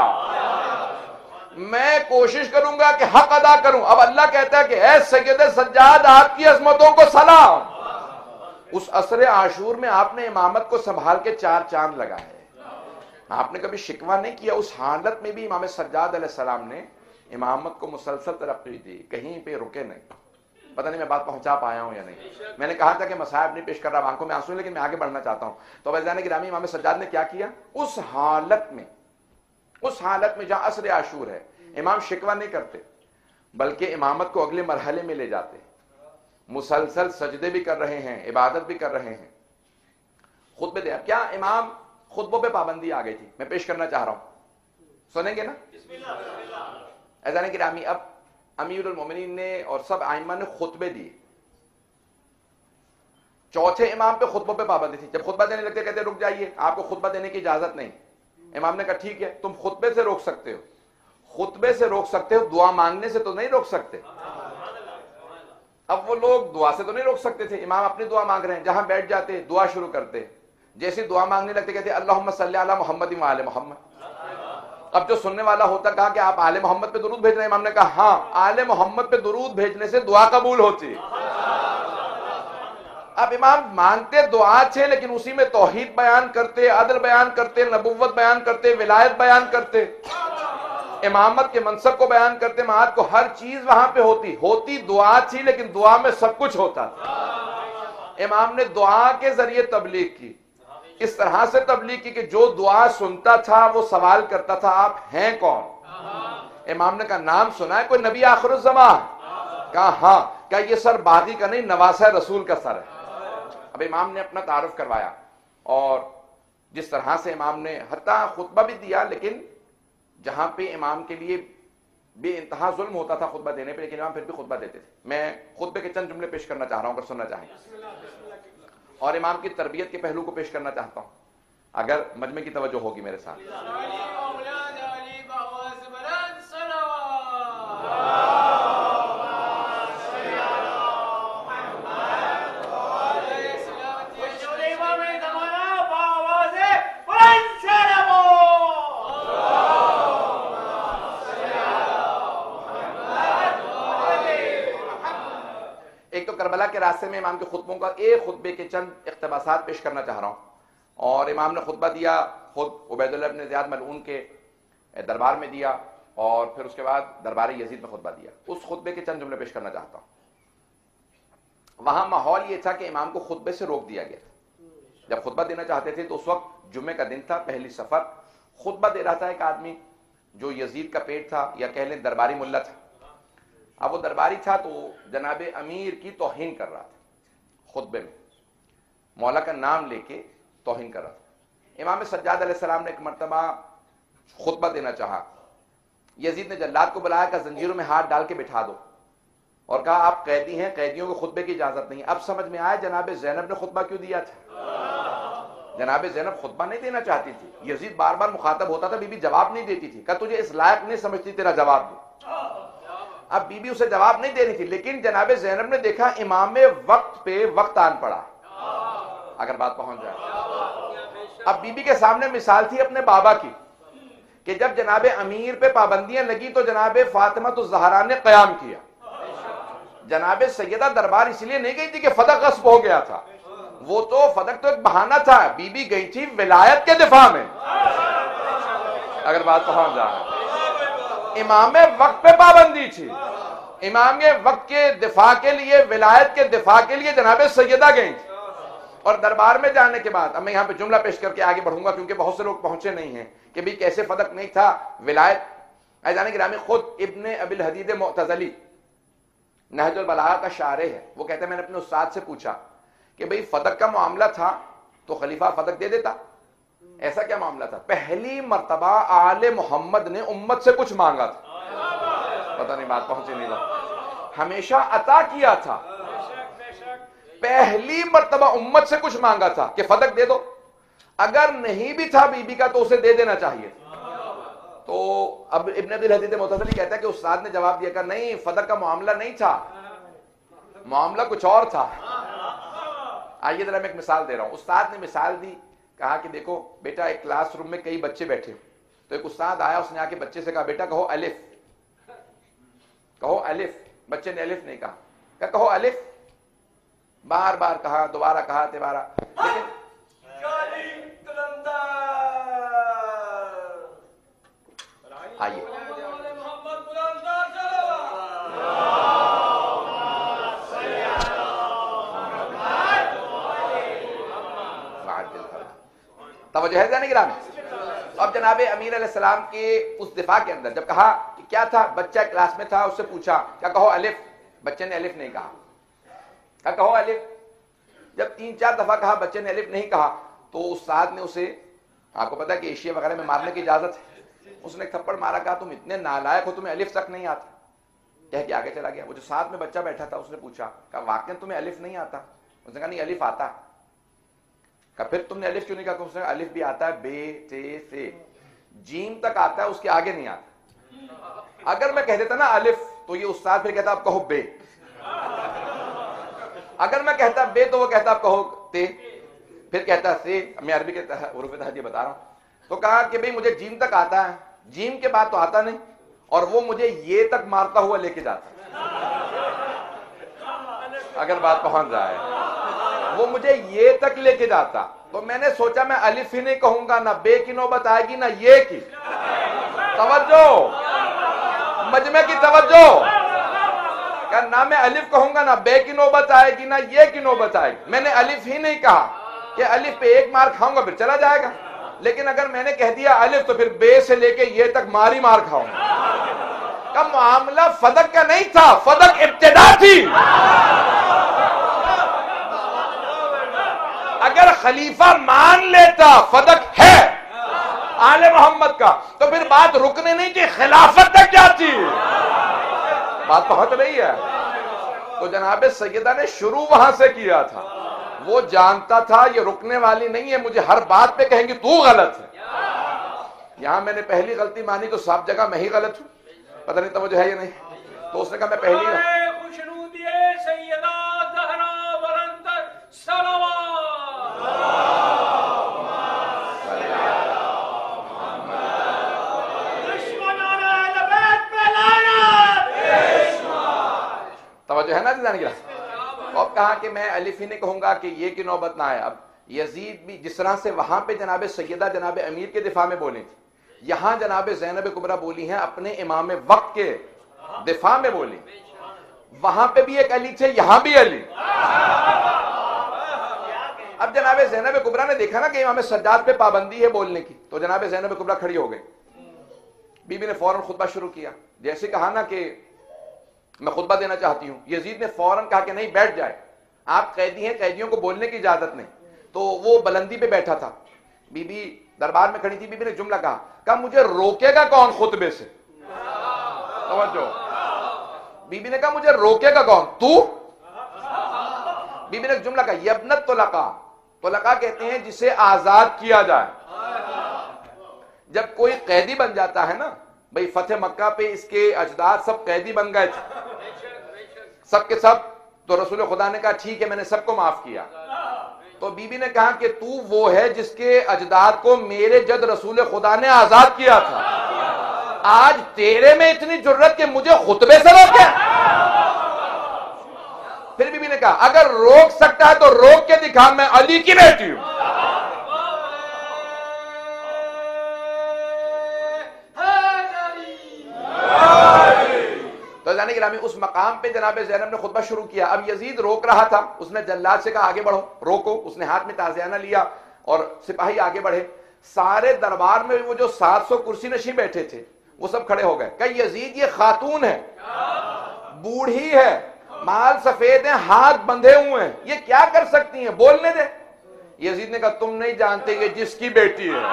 میں کوشش کروں گا کہ حق ادا کروں۔ اب اللہ کہتا ہے کہ اے سید سجاد آپ کی عظمتوں کو سلام۔ اس عصر عاشور میں آپ نے امامت کو سنبھال کے چار چاند لگائے، آپ نے کبھی شکوہ نہیں کیا، اس حالت میں بھی امام سجاد علیہ السلام نے امامت کو مسلسل ترقی دی، کہیں پہ رکے نہیں۔ پتہ نہیں میں بات پہنچا پایا ہوں یا نہیں، میں نے کہا تھا کہ مصائب نہیں پیش کر رہا، آنکھوں میں آنسو ہیں، لیکن میں آگے بڑھنا چاہتا ہوں۔ تو عزیزان گرامی امام سجاد نے کیا کیا؟ اس حالت میں اس حالت میں جہاں عصر عاشور ہے، امام شکوہ نہیں کرتے بلکہ امامت کو اگلے مرحلے میں لے جاتے، مسلسل سجدے بھی کر رہے ہیں، عبادت بھی کر رہے ہیں، خطبے دے۔ اب کیا امام خطبوں پہ پابندی آ گئی تھی، میں پیش کرنا چاہ رہا ہوں، سنیں گے نا؟ ایزان گرامی اب امیر المومنین نے اور سب ائمہ نے خطبے دیے، چوتھے امام پہ خطبوں پہ پابندی تھی، جب خطبہ دینے لگتے کہتے رک جائیے، آپ کو خطبہ دینے کی اجازت نہیں۔ امام نے کہا ٹھیک ہے، تم خطبے سے روک سکتے ہو، خطبے سے روک سکتے ہو، دعا مانگنے سے تو نہیں روک سکتے۔ اب وہ لوگ دعا سے تو نہیں روک سکتے تھے، امام اپنی دعا مانگ رہے ہیں، جہاں بیٹھ جاتے دعا شروع کرتے، جیسے دعا مانگنے لگتے کہتے اللہم صلی علی محمد و آل محمد۔ اب جو سننے والا ہوتا کہا کہ آپ آل محمد پہ درود بھیج رہے ہیں، امام نے کہا ہاں، آل محمد پہ درود بھیجنے سے دعا قبول ہوتی ہے۔ اب امام مانگتے دعا تھے، لیکن اسی میں توحید بیان کرتے، عدل بیان کرتے، نبوت بیان کرتے، ولایت بیان کرتے، امامت کے منصب کو بیان کرتے، معاد کو، ہر چیز وہاں پہ ہوتی ہوتی دعا تھی، لیکن دعا میں سب کچھ ہوتا تھا۔ امام نے دعا کے ذریعے تبلیغ کی، اس طرح سے تبلیغ کی کہ جو دعا سنتا تھا وہ سوال کرتا تھا آپ ہیں کون؟ امام نے کہا نام سنا ہے کوئی نبی آخر الزمان؟ کہا ہاں۔ کہا یہ سر باغی کا نہیں، نواسہ رسول کا سر ہے۔ اب امام نے اپنا تعارف کروایا، اور جس طرح سے امام نے حتیٰ خطبہ بھی دیا، لیکن جہاں پہ امام کے لیے بے انتہا ظلم ہوتا تھا خطبہ دینے پہ، لیکن امام پھر بھی خطبہ دیتے تھے۔ میں خطبے کے چند جملے پیش کرنا چاہ رہا ہوں اگر سننا چاہیں، اور امام کی تربیت کے پہلو کو پیش کرنا چاہتا ہوں اگر مجمع کی توجہ ہوگی میرے ساتھ۔ کربلا کے راستے میں امام کے خطبوں کا ایک خطبے کے چند اقتباسات پیش کرنا چاہ رہا ہوں، اور امام نے خطبہ دیا خود عبید اللہ بن زیاد ملعون کے دربار میں دیا، اور پھر اس کے بعد دربار یزید میں خطبہ دیا۔ اس خطبے کے چند جملے پیش کرنا چاہتا ہوں۔ وہاں ماحول یہ تھا کہ امام کو خطبے سے روک دیا گیا تھا، جب خطبہ دینا چاہتے تھے تو اس وقت جمعے کا دن تھا، پہلی سفر، خطبہ دے رہا تھا ایک آدمی جو یزید کا پیٹ تھا، یا کہہ لیں درباری ملا تھا۔ اب وہ درباری تھا تو جناب امیر کی توہین کر رہا تھا، خطبے میں مولا کا نام لے کے توہین کر رہا تھا۔ امام سجاد علیہ السلام نے ایک مرتبہ خطبہ دینا چاہا، یزید نے جلاد کو بلایا کہ زنجیروں میں ہاتھ ڈال کے بٹھا دو، اور کہا آپ قیدی ہیں، قیدیوں کو خطبے کی اجازت نہیں۔ اب سمجھ میں آیا جناب زینب نے خطبہ کیوں دیا تھا۔ جناب زینب خطبہ نہیں دینا چاہتی تھی، یزید بار بار مخاطب ہوتا تھا، بی بی جواب نہیں دیتی تھی، کہا تجھے اس لائق نہیں سمجھتی تیرا جواب دے۔ اب بی بی اسے جواب نہیں دینی تھی، لیکن جناب زینب نے دیکھا امام وقت پہ وقت آن پڑا، اگر بات پہنچ جائے۔ اب بی بی کے سامنے مثال تھی اپنے بابا کی، کہ جب جناب امیر پہ پابندیاں لگی تو جناب فاطمہ الزہرا نے قیام کیا۔ جناب سیدہ دربار اس لیے نہیں گئی تھی کہ فتح غصب ہو گیا تھا، وہ تو فتح تو ایک بہانہ تھا، بی بی گئی تھی ولایت کے دفاع میں، اگر بات پہنچ جائے۔ امام وقت پہ پابندی تھی، امام وقت کے دفاع کے لیے، ولایت کے دفاع کے لیے جناب سیدہ گئی تھی۔ اور دربار میں جانے کے بعد، اب میں یہاں پہ جملہ پیش کر کے آگے بڑھوں گا کیونکہ بہت سے لوگ پہنچے نہیں ہیں کہ بھی کیسے فتح نہیں تھا ولایت۔ ایزان گرامی خود ابن ابی الحدید معتزلی نہج البلاغہ کا شارح ہے، وہ کہتے ہیں میں نے اپنے استاد سے پوچھا کہ بھئی فتح کا معاملہ تھا تو خلیفہ فتح دے دیتا، ایسا کیا معاملہ تھا؟ پہلی مرتبہ آل محمد نے امت سے کچھ مانگا تھا، پتہ نہیں بات پہنچی نہیں لگا، ہمیشہ عطا کیا تھا، پہلی مرتبہ امت سے کچھ مانگا تھا کہ فتح دے دو، اگر نہیں بھی تھا بی بی کا تو اسے دے دینا چاہیے۔ تو اب ابن ابی الحدید معتزلی کہتا ہے کہ استاد نے جواب دیا کہ نہیں، فتح کا معاملہ نہیں تھا، معاملہ کچھ اور تھا۔ آئیے ذرا میں ایک مثال دے رہا ہوں۔ استاد نے مثال دی، کہا کہ دیکھو بیٹا ایک کلاس روم میں کئی بچے بیٹھے، تو ایک استاد آیا، اس نے آ کے بچے سے کہا بیٹا کہو الف، کہو الف، بچے نے الف نہیں کہا، کہا کہو الف، بار بار کہا، دوبارہ کہا، تیبارہ، لیکن آئیے توجہ ہے جانے گرامی۔ اب جناب امیر علیہ السلام کے اس دفاع کے اندر جب کہا کہ کیا تھا، بچہ کلاس میں تھا، اس سے پوچھا کیا کہو الف، بچے نے الف نہیں کہا، کیا کہو الف، جب تین چار دفعہ کہا بچے نے الف نہیں کہا تو استاد نے اسے، آپ کو پتا ہے کہ ایشیا وغیرہ میں مارنے کی اجازت ہے، اس نے تھپڑ مارا, کہا تم اتنے نالائق ہو تمہیں الف تک نہیں آتا, کہہ کے آگے چلا گیا. وہ جو ساتھ میں بچہ بیٹھا تھا اس نے پوچھا, کہا واقعی تمہیں الف نہیں آتا؟ اس نے کہا نہیں الف آتا. کہا پھر تم نے الف کیوں نہیں کہا؟ اس نے الف بھی آتا ہے, بے تے سے جیم تک آتا ہے, اس کے آگے نہیں آتا. اگر میں کہہ دیتا نا الف تو یہ استاد پھر کہتا اب کہو بے, اگر میں کہتا بے تو وہ کہتا اب کہو تے, پھر کہتا سے. میں عربی کے حروف تہجی بتا رہا ہوں. تو کہا کہ بھئی مجھے جیم تک آتا ہے, جیم کے بعد تو آتا نہیں, اور وہ مجھے یہ تک مارتا ہوا لے کے جاتا. اگر بات پہنچ جائے, وہ مجھے یہ تک لے کے جاتا. تو میں نے سوچا میں الف ہی نہیں کہوں گا, نہ بے کی نوبت آئے گی نہ یہ کی. توجہ, مجمع کی توجہ, کہ نہ میں الف کہوں گا, نہ بے کی نوبت آئے گی نہ یہ کی نوبت آئے گی. میں نے الف ہی نہیں کہا کہ الف پہ ایک مار کھاؤں گا پھر چلا جائے گا, لیکن اگر میں نے کہہ دیا الف تو پھر بے سے لے کے یہ تک ماری مار کھاؤں گا. کا معاملہ فدق کا نہیں تھا, فدق ابتدا تھی. اگر خلیفہ مان لیتا فدق ہے آل محمد کا تو پھر بات رکنے نہیں کہ خلافت تک جاتی. بات پہنچ رہی ہے. تو جناب سیدہ نے شروع وہاں سے کیا تھا. وہ جانتا تھا یہ رکنے والی نہیں ہے, مجھے ہر بات پہ کہیں گے تو غلط ہے. یہاں میں نے پہلی غلطی مانی تو سب جگہ میں ہی غلط ہوں, پتہ نہیں توجہ ہے یا نہیں. تو اس نے کہا میں پہلی توجہ ہے نا جانے گیا. اب کہا کہ میں الف ہی نہیں کہوں گا کہ یہ کی نوبت نہ آئے. اب یزید بھی جس طرح سے وہاں پہ جناب سیدہ جناب امیر کے دفاع میں بولی تھی, یہاں جناب زینب کبریٰ بولی ہیں اپنے امام وقت کے دفاع میں بولی. وہاں پہ بھی ایک علی تھے, یہاں بھی علی. اب جناب زینب کبریٰ نے دیکھا نا کہ امام سجاد پہ پابندی ہے بولنے کی, تو جناب زینب کبریٰ کھڑی ہو گئی. بی بی نے فوراً خطبہ شروع کیا. جیسے کہا نا کہ میں خطبہ دینا چاہتی ہوں, یزید نے فوراً کہا کہ نہیں بیٹھ جائے, آپ قیدی ہیں, قیدیوں کو بولنے کی اجازت نہیں. تو وہ بلندی پہ بیٹھا تھا, بی بی دربار میں کھڑی تھی. بی بی نے جملہ کہا, کہا مجھے روکے گا کون خطبے سے؟ توجہ, بی بی نے کہا مجھے روکے گا کون, تو؟ بی بی نے جملہ کہا یبنت طلقاء, طلقاء کہتے ہیں جسے آزاد کیا جائے. جب کوئی قیدی بن جاتا ہے نا, بھئی فتح مکہ پہ اس کے اجداد سب قیدی بن گئے تھے, سب کے سب, تو رسول خدا نے کہا ٹھیک ہے میں نے سب کو معاف کیا. تو بی بی نے کہا کہ تو وہ ہے جس کے اجداد کو میرے جد رسول خدا نے آزاد کیا تھا, آج تیرے میں اتنی جرت کہ مجھے خطبے سے روکے. پھر بی بی نے کہا اگر روک سکتا ہے تو روک کے دکھا, میں علی کی بیٹی ہوں. تو جانے گرامی اس مقام پہ جناب زینب نے خطبہ شروع کیا. اب یزید روک رہا تھا, اس نے جلاد سے کہا آگے بڑھو, روکو. اس نے ہاتھ میں تازیانہ لیا اور سپاہی آگے بڑھے. سارے دربار میں وہ جو سات سو کرسی نشین بیٹھے تھے وہ سب کھڑے ہو گئے. کہ یزید یہ خاتون ہے, بوڑھی ہے, مال سفید ہیں, ہاتھ بندھے ہوئے ہیں, یہ کیا کر سکتی ہیں, بولنے دے. یزید نے کہا تم نہیں جانتے کہ جس کی بیٹی ہے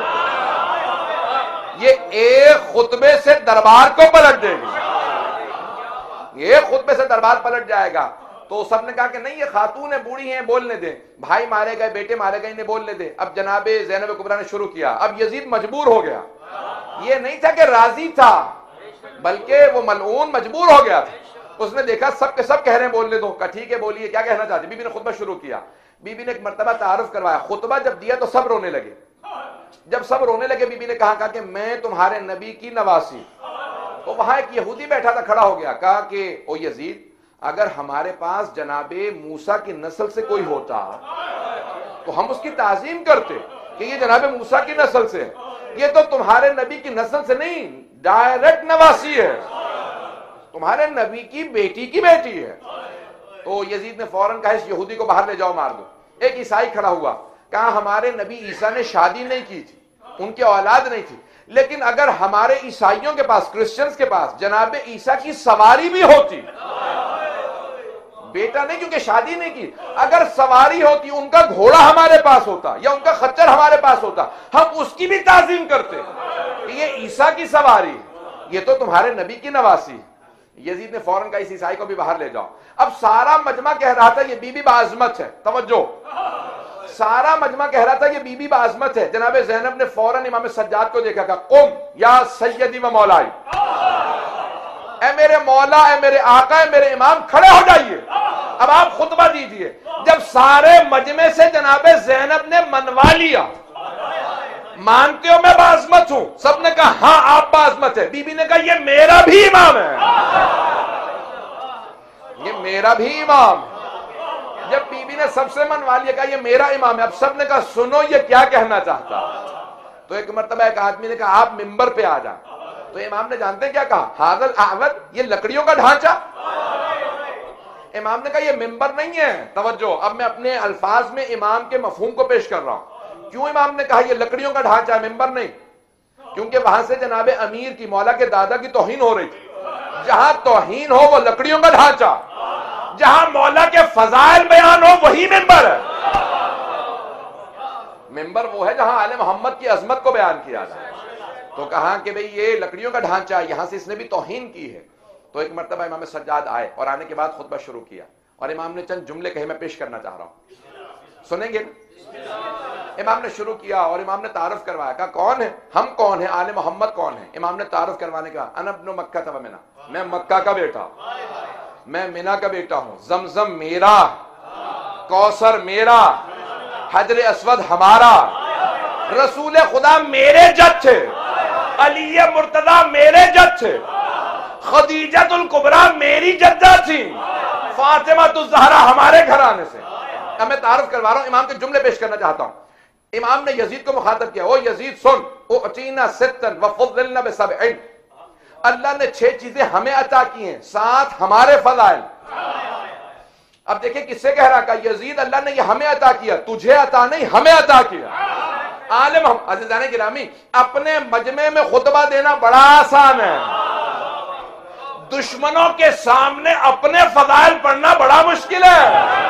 یہ ایک خطبے سے دربار کو پلٹ دے گی, ایک خطبے سے دربار پلٹ جائے گا. تو سب نے کہا کہ نہیں یہ خاتون ہے, بوڑھی ہیں, بولنے دیں. بھائی مارے گئے, بیٹے مارے گئے, انہیں بولنے دیں. اب جناب زینب کبریٰ نے شروع کیا. اب یزید مجبور ہو گیا, یہ نہیں تھا کہ راضی تھا بلکہ وہ ملعون مجبور ہو گیا تھا. اس نے دیکھا سب کے سب کہہ رہے ہیں بولنے دو, کہا ٹھیک ہے بولیے کیا کہنا چاہتے. بی بی نے خطبہ شروع کیا. بی بی نے ایک مرتبہ تعارف کروایا. خطبہ جب دیا تو سب رونے لگے. جب سب رونے لگے بی بی نے کہا, کہا کہ میں تمہارے نبی کی نواسی. تو وہاں ایک یہودی بیٹھا تھا, کھڑا ہو گیا, کہا کہ او یزید اگر ہمارے پاس جناب موسیٰ کی نسل سے کوئی ہوتا تو ہم اس کی تعظیم کرتے کہ یہ جناب موسیٰ کی نسل سے ہے, یہ تو تمہارے نبی کی نسل سے نہیں, ڈائریکٹ نواسی ہے, تمہارے نبی کی بیٹی کی بیٹی ہے. تو یزید نے فوراً کہا اس یہودی کو باہر لے جاؤ, مار دو. ایک عیسائی کھڑا ہوا, کہا ہمارے نبی عیسیٰ نے شادی نہیں کی تھی, ان کی اولاد نہیں تھی, لیکن اگر ہمارے عیسائیوں کے پاس, کرسچنز کے پاس جناب عیسیٰ کی سواری بھی ہوتی, بیٹا نہیں کیونکہ شادی نہیں کی, اگر سواری ہوتی, ان کا گھوڑا ہمارے پاس ہوتا یا ان کا خچر ہمارے پاس ہوتا, ہم اس کی بھی تعظیم کرتے. کہ یہ عیسیٰ کی سواری، یہ تو تمہارے نبی کی نواسی۔ یزید نے فوراً کہا اس عیسائی کو بھی باہر لے جاؤ۔ اب سارا مجمع کہہ رہا تھا یہ بی بی باعظمت ہے، توجہ، سارا مجمع کہہ رہا تھا یہ بی بی باعظمت ہے۔ جناب زینب نے فوراً امام سجاد کو دیکھا، کہا قم یا سیدی و مولائی، اے میرے مولا، اے میرے آقا، اے میرے امام، کھڑے ہو جائیے، اب آپ خطبہ دیجئے۔ جب سارے مجمع سے جناب زینب نے منوا لیا، مانتے ہو میں باعظمت ہوں، سب نے کہا ہاں آپ باعظمت ہے، بی بی نے کہا یہ میرا بھی امام ہے، یہ میرا بھی امام۔ جب بی بی نے سب سے منوا لیا، کہا یہ میرا امام ہے، اب سب نے کہا سنو یہ کیا کہنا چاہتا۔ تو ایک مرتبہ ایک آدمی نے کہا آپ ممبر پہ آ جائیں، تو امام نے جانتے ہیں کیا کہا؟ حاضر اعوذ، یہ لکڑیوں کا ڈھانچہ۔ امام نے کہا یہ ممبر نہیں ہے، توجہ، اب میں اپنے الفاظ میں امام کے مفہوم کو پیش کر رہا ہوں۔ کیوں امام نے کہا یہ لکڑیوں کا ڈھانچہ ہے، ممبر نہیں؟ کیونکہ وہاں سے جناب امیر کی، مولا کے دادا کی توہین ہو رہی تھی۔ جہاں توہین ہو وہ لکڑیوں کا ڈھانچہ، جہاں مولا کے فضائل بیان ہو وہی ممبر ہے۔ ممبر وہ ہے جہاں آل محمد کی عظمت کو بیان کیا جائے۔ تو کہا کہ بھئی یہ لکڑیوں کا ڈھانچہ، یہاں سے اس نے بھی توہین کی ہے۔ تو ایک مرتبہ امام سجاد آئے اور آنے کے بعد خطبہ شروع کیا، اور امام نے چند جملے کہے، میں پیش کرنا چاہ رہا ہوں، سنیں گے؟ امام نے شروع کیا اور امام نے تعارف کروایا، کہا کون ہے؟ ہم کون ہیں؟ آل محمد کون ہیں؟ امام نے تعارف کروانے کا، انا ابن مکہ و منا، میں مکہ کا بیٹا، میں منا کا بیٹا ہوں، زمزم میرا، کوثر میرا، حجر اسود ہمارا، رسول خدا میرے جد تھے، علی مرتضی میرے جد تھے، خدیجۃ الکبریٰ میری جدہ تھی، فاطمہ الزہرا ہمارے گھرانے سے۔ اب میں تعارف کروا رہا ہوں، امام کے جملے پیش کرنا چاہتا ہوں۔ امام نے یزید کو مخاطب کیا، او یزید سن، اعطینا ستن وفضلنا بسبعین، اللہ نے چھ چیزیں ہمیں عطا کی ہیں، ساتھ ہمارے فضائل۔ اب دیکھیں کس سے کہہ رہا، کہ یزید اللہ نے یہ ہمیں عطا کیا، تجھے عطا نہیں ہمیں عطا کیا۔ عالم ہم عزیزان گرامی، اپنے مجمع میں خطبہ دینا بڑا آسان ہے، دشمنوں کے سامنے اپنے فضائل پڑھنا بڑا مشکل ہے۔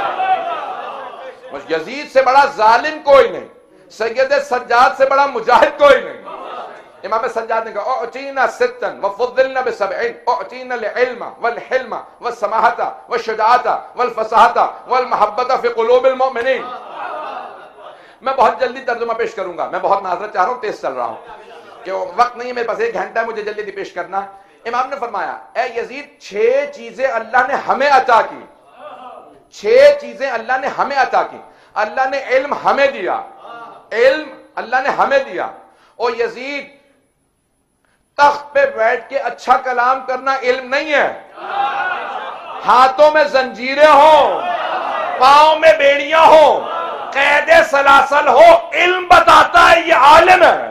یزید سے بڑا ظالم کوئی نہیں، سید سجاد سے بڑا مجاہد کوئی نہیں۔ امام سجاد نے کہا اعطینا ستن وفضلنا بسبعین، اعطینا العلم والحلم والسماحۃ والشجاعۃ والفصاحۃ والمحبۃ فی قلوب المؤمنین۔ میں بہت جلدی ترجمہ پیش کروں گا، میں بہت معذرت چاہ رہا ہوں، تیز چل رہا ہوں کہ وقت نہیں ہے میرے پاس، ایک گھنٹہ ہے مجھے جلدی پیش کرنا۔ امام نے فرمایا اے یزید چھ چیزیں اللہ نے ہمیں عطا کی، چھ چیزیں اللہ نے ہمیں عطا کی۔ اللہ نے علم ہمیں دیا، علم اللہ نے ہمیں دیا۔ اور یزید تخت پہ بیٹھ کے اچھا کلام کرنا علم نہیں ہے، ہاتھوں میں زنجیریں ہوں، پاؤں میں بیڑیاں ہوں، قید سلاسل ہو، علم بتاتا ہے یہ عالم ہے۔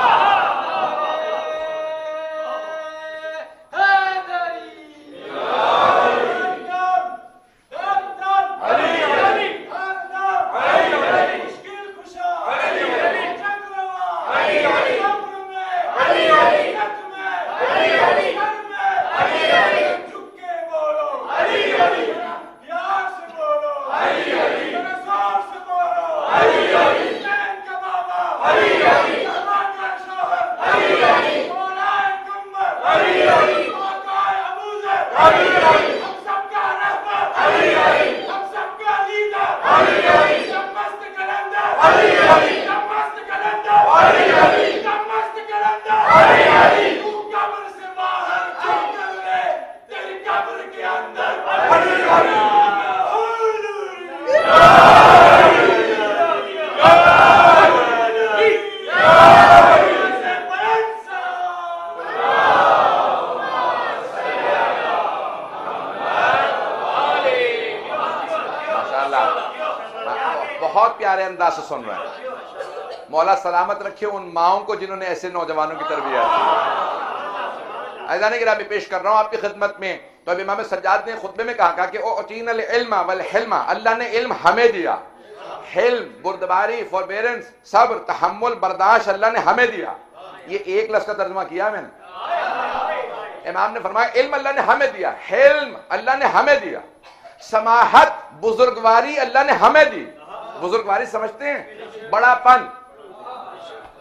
بہت پیارے انداز سے سن رہے ہیں، مولا سلامت رکھے ان ماؤں کو جنہوں نے ایسے نوجوانوں کی تربیت کی۔ عزیزان گرامی پیش کر رہا ہوں آپ کی خدمت میں، تو اب امام سجاد نے خطبے میں کہا کہ اعطینا العلم والحلم، اللہ نے علم ہمیں دیا، حلم، بردباری، فوربیرنس، صبر، تحمل، برداشت اللہ نے ہمیں دیا۔ یہ ایک لفظ کا ترجمہ کیا میں نے۔ امام نے فرمایا علم اللہ نے ہمیں دیا، حلم اللہ نے ہمیں دیا، سماحت، بزرگواری اللہ نے ہمیں دی۔ بزرگواری سمجھتے ہیں؟ بڑا پن،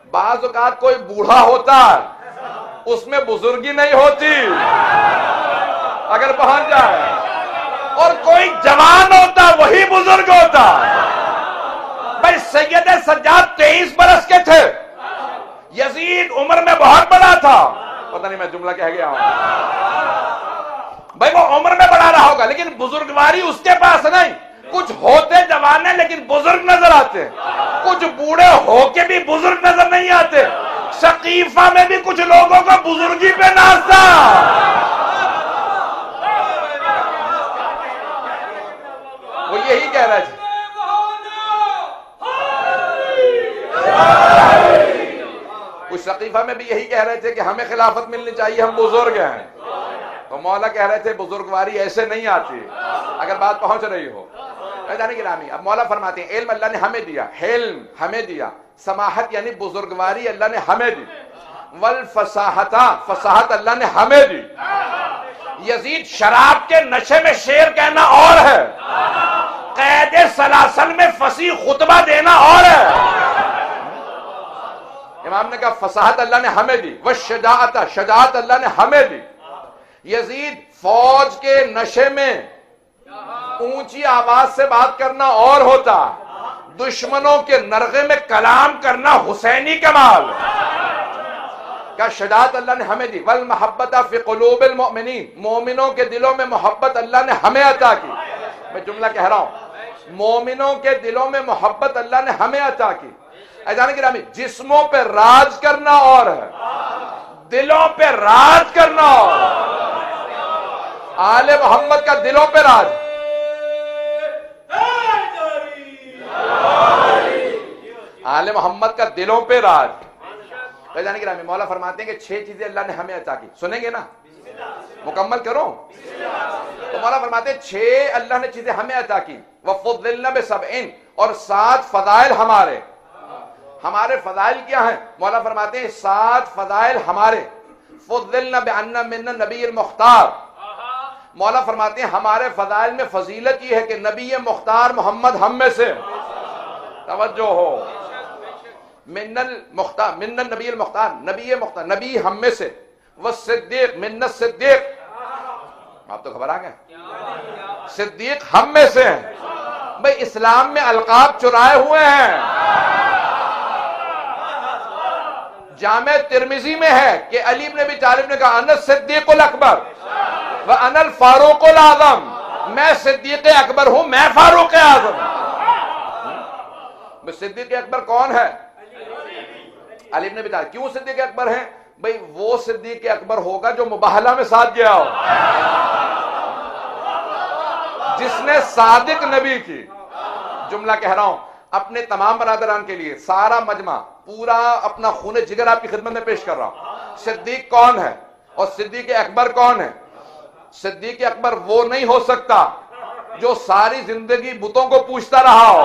بعض اوقات کوئی بوڑھا ہوتا ہے اس میں بزرگی نہیں ہوتی اگر پہنچ جائے، اور کوئی جوان ہوتا وہی بزرگ ہوتا. بھائی سید سجاد تیئیس برس کے تھے، یزید عمر میں بہت بڑا تھا. پتہ نہیں میں جملہ کہہ گیا ہوں. بھائی وہ عمر میں بڑا رہا ہوگا لیکن بزرگواری اس کے پاس نہیں. کچھ ہوتے جوان ہیں لیکن بزرگ نظر آتے، کچھ بوڑھے ہو کے بھی بزرگ نظر نہیں آتے. سقیفہ میں بھی کچھ لوگوں کو بزرگی پہ ناز تھا. وہ یہی کہہ رہا ہے کچھ سقیفہ میں بھی یہی کہہ رہے تھے کہ ہمیں خلافت ملنی چاہیے، ہم بزرگ ہیں. تو مولا کہہ رہے تھے بزرگواری ایسے نہیں آتی. اگر بات پہنچ رہی ہو جانے کی رامی. اب مولا فرماتے ہیں علم اللہ نے ہمیں دیا، حلم ہمیں دیا، سماحت یعنی بزرگواری اللہ نے ہمیں دی، والفصاحت فصاحت اللہ نے ہمیں دی. یزید شراب کے نشے میں شعر کہنا اور ہے، قید سلاسل میں فصیح خطبہ دینا اور ہے. امام نے کہا فصاحت اللہ نے ہمیں دی، والشجاعت شجاعت اللہ نے ہمیں دی. یزید فوج کے نشے میں اونچی آواز سے بات کرنا اور ہوتا، دشمنوں کے نرغے میں کلام کرنا حسینی کمال. کیا شجاعت اللہ نے ہمیں دی. والمحبت فی قلوب المؤمنین، مومنوں کے دلوں میں محبت اللہ نے ہمیں عطا کی. میں جملہ کہہ رہا ہوں، مومنوں کے دلوں میں محبت اللہ نے ہمیں عطا کی. اذان گرامی، جسموں پہ راج کرنا اور ہے، دلوں پہ راج کرنا اور. آل محمد کا دلوں پہ راج. آل محمد کا دلوں پہ راج. جانے گرامی، مولا فرماتے ہیں کہ چھ چیزیں اللہ نے ہمیں عطا کی. سنیں گے نا؟ مکمل کرو. تو مولا فرماتے ہیں چھ اللہ نے چیزیں ہمیں عطا کی. وَفُضِّلْنَا بِسَبْعٍ، اور سات فضائل ہمارے. ہمارے فضائل کیا ہیں؟ مولا فرماتے ہیں سات فضائل ہمارے. فُضِّلْنَا بِأَنَّ مِنَّ النَّبِيِّ الْمُخْتَارِ، مولا فرماتے ہیں ہمارے فضائل میں فضیلت یہ ہے کہ نبی مختار محمد ہم میں سے. توجہ ہو، من المختار، من النبی المختار، نبی مختار، نبی ہم میں سے. والصدیق، من الصدیق، آپ تو خبر آ گئے، صدیق ہم میں سے ہیں. بھئی اسلام میں القاب چرائے ہوئے ہیں. جامع ترمذی میں ہے کہ علی بن ابی طالب نے کہا انا الصدیق الاکبر وانا الفاروق الاعظم، میں صدیق اکبر ہوں، میں فاروق اعظم. صدیق اکبر کون ہے؟ علی بن ابی طالب. کیوں صدیق اکبر ہیں؟ بھئی وہ صدیق اکبر ہوگا جو مباہلہ میں ساتھ گیا ہو، جس نے صادق نبی کی. جملہ کہہ رہا ہوں اپنے تمام برادران کے لیے، سارا مجمع پورا اپنا خون جگر آپ کی خدمت میں پیش کر رہا ہوں. صدیق کون ہے اور صدیق اکبر کون ہے؟ صدیق اکبر وہ نہیں ہو سکتا جو ساری زندگی بتوں کو پوچھتا رہا ہو.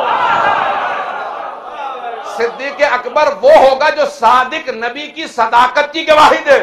صدیق اکبر وہ ہوگا جو صادق نبی کی صداقت کی گواہی دے.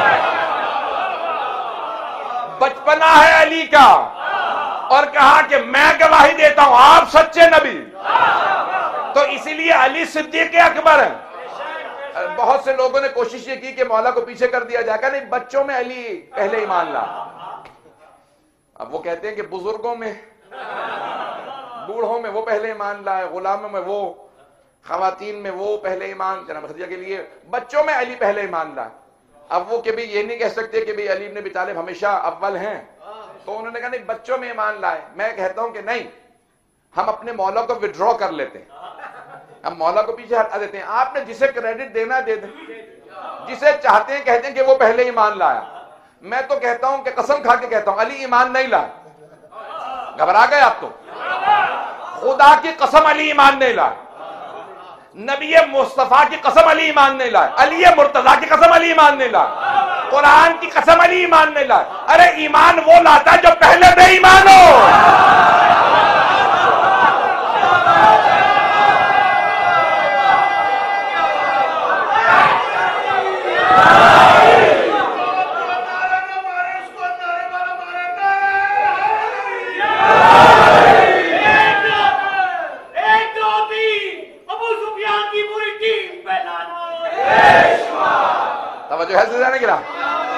بچپنا ہے علی کا اور کہا کہ میں گواہی دیتا ہوں آپ سچے نبی، تو اسی لیے علی صدیق اکبر ہے. بہت سے لوگوں نے کوشش یہ کی کہ مولا کو پیچھے کر دیا جائے گا، نہیں، بچوں میں علی پہلے ایمان لا. اب وہ کہتے ہیں کہ بزرگوں میں، بوڑھوں میں وہ پہلے ایمان لائے، غلاموں میں وہ، خواتین میں وہ پہلے ایمان. جناب خدیجہ کے لیے بچوں میں علی پہلے ایمان لائے. اب وہ کہ بھی یہ نہیں کہہ سکتے کہ بھی علی بن ابی طالب ہمیشہ اول ہیں، تو انہوں نے کہا نہیں بچوں میں ایمان لائے. میں کہتا ہوں کہ نہیں، ہم اپنے مولا کو وڈرا کر لیتے ہیں، ہم مولا کو پیچھے ہٹا دیتے ہیں. آپ نے جسے کریڈٹ دینا دے دیں، جسے چاہتے ہیں کہتے ہیں کہ وہ پہلے ایمان لایا. میں تو کہتا ہوں کہ قسم کھا کے کہتا ہوں علی ایمان نہیں لائے. گھبرا گئے آپ تو؟ خدا کی قسم علی ایمان نہیں لائے، نبی مصطفیٰ کی قسم علی ایمان نہیں لائے، علی مرتضیٰ کی قسم علی ایمان نہیں لائے، قرآن کی قسم علی ایمان نہیں لائے. ارے ایمان وہ لاتا ہے جو پہلے بے ایمان ہو. توجہ ہے سجدہ نہیں گرا.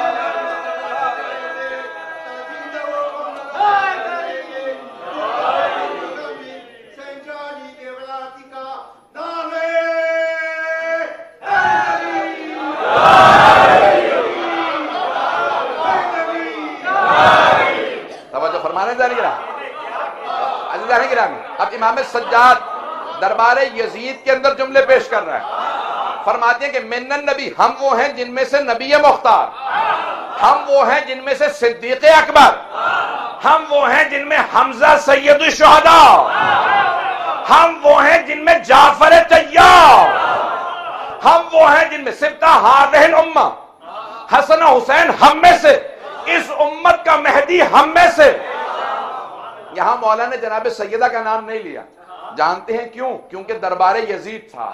اب امام سجاد دربار یزید کے اندر جملے پیش کر رہا ہے. فرماتے ہیں کہ من النبی، ہم وہ ہیں جن میں سے نبی مختار، ہم وہ ہیں جن میں سے صدیق اکبر، ہم وہ ہیں جن میں حمزہ سید الشہداء، ہم وہ ہیں جن میں جعفر طیار، ہم وہ ہیں جن میں سبتہ ہذہ الامہ، حسن حسین ہم میں سے، اس امت کا مہدی ہم میں سے. یہاں مولا نے جناب سیدہ کا نام نہیں لیا. جانتے ہیں کیوں؟ کیونکہ دربار یزید تھا.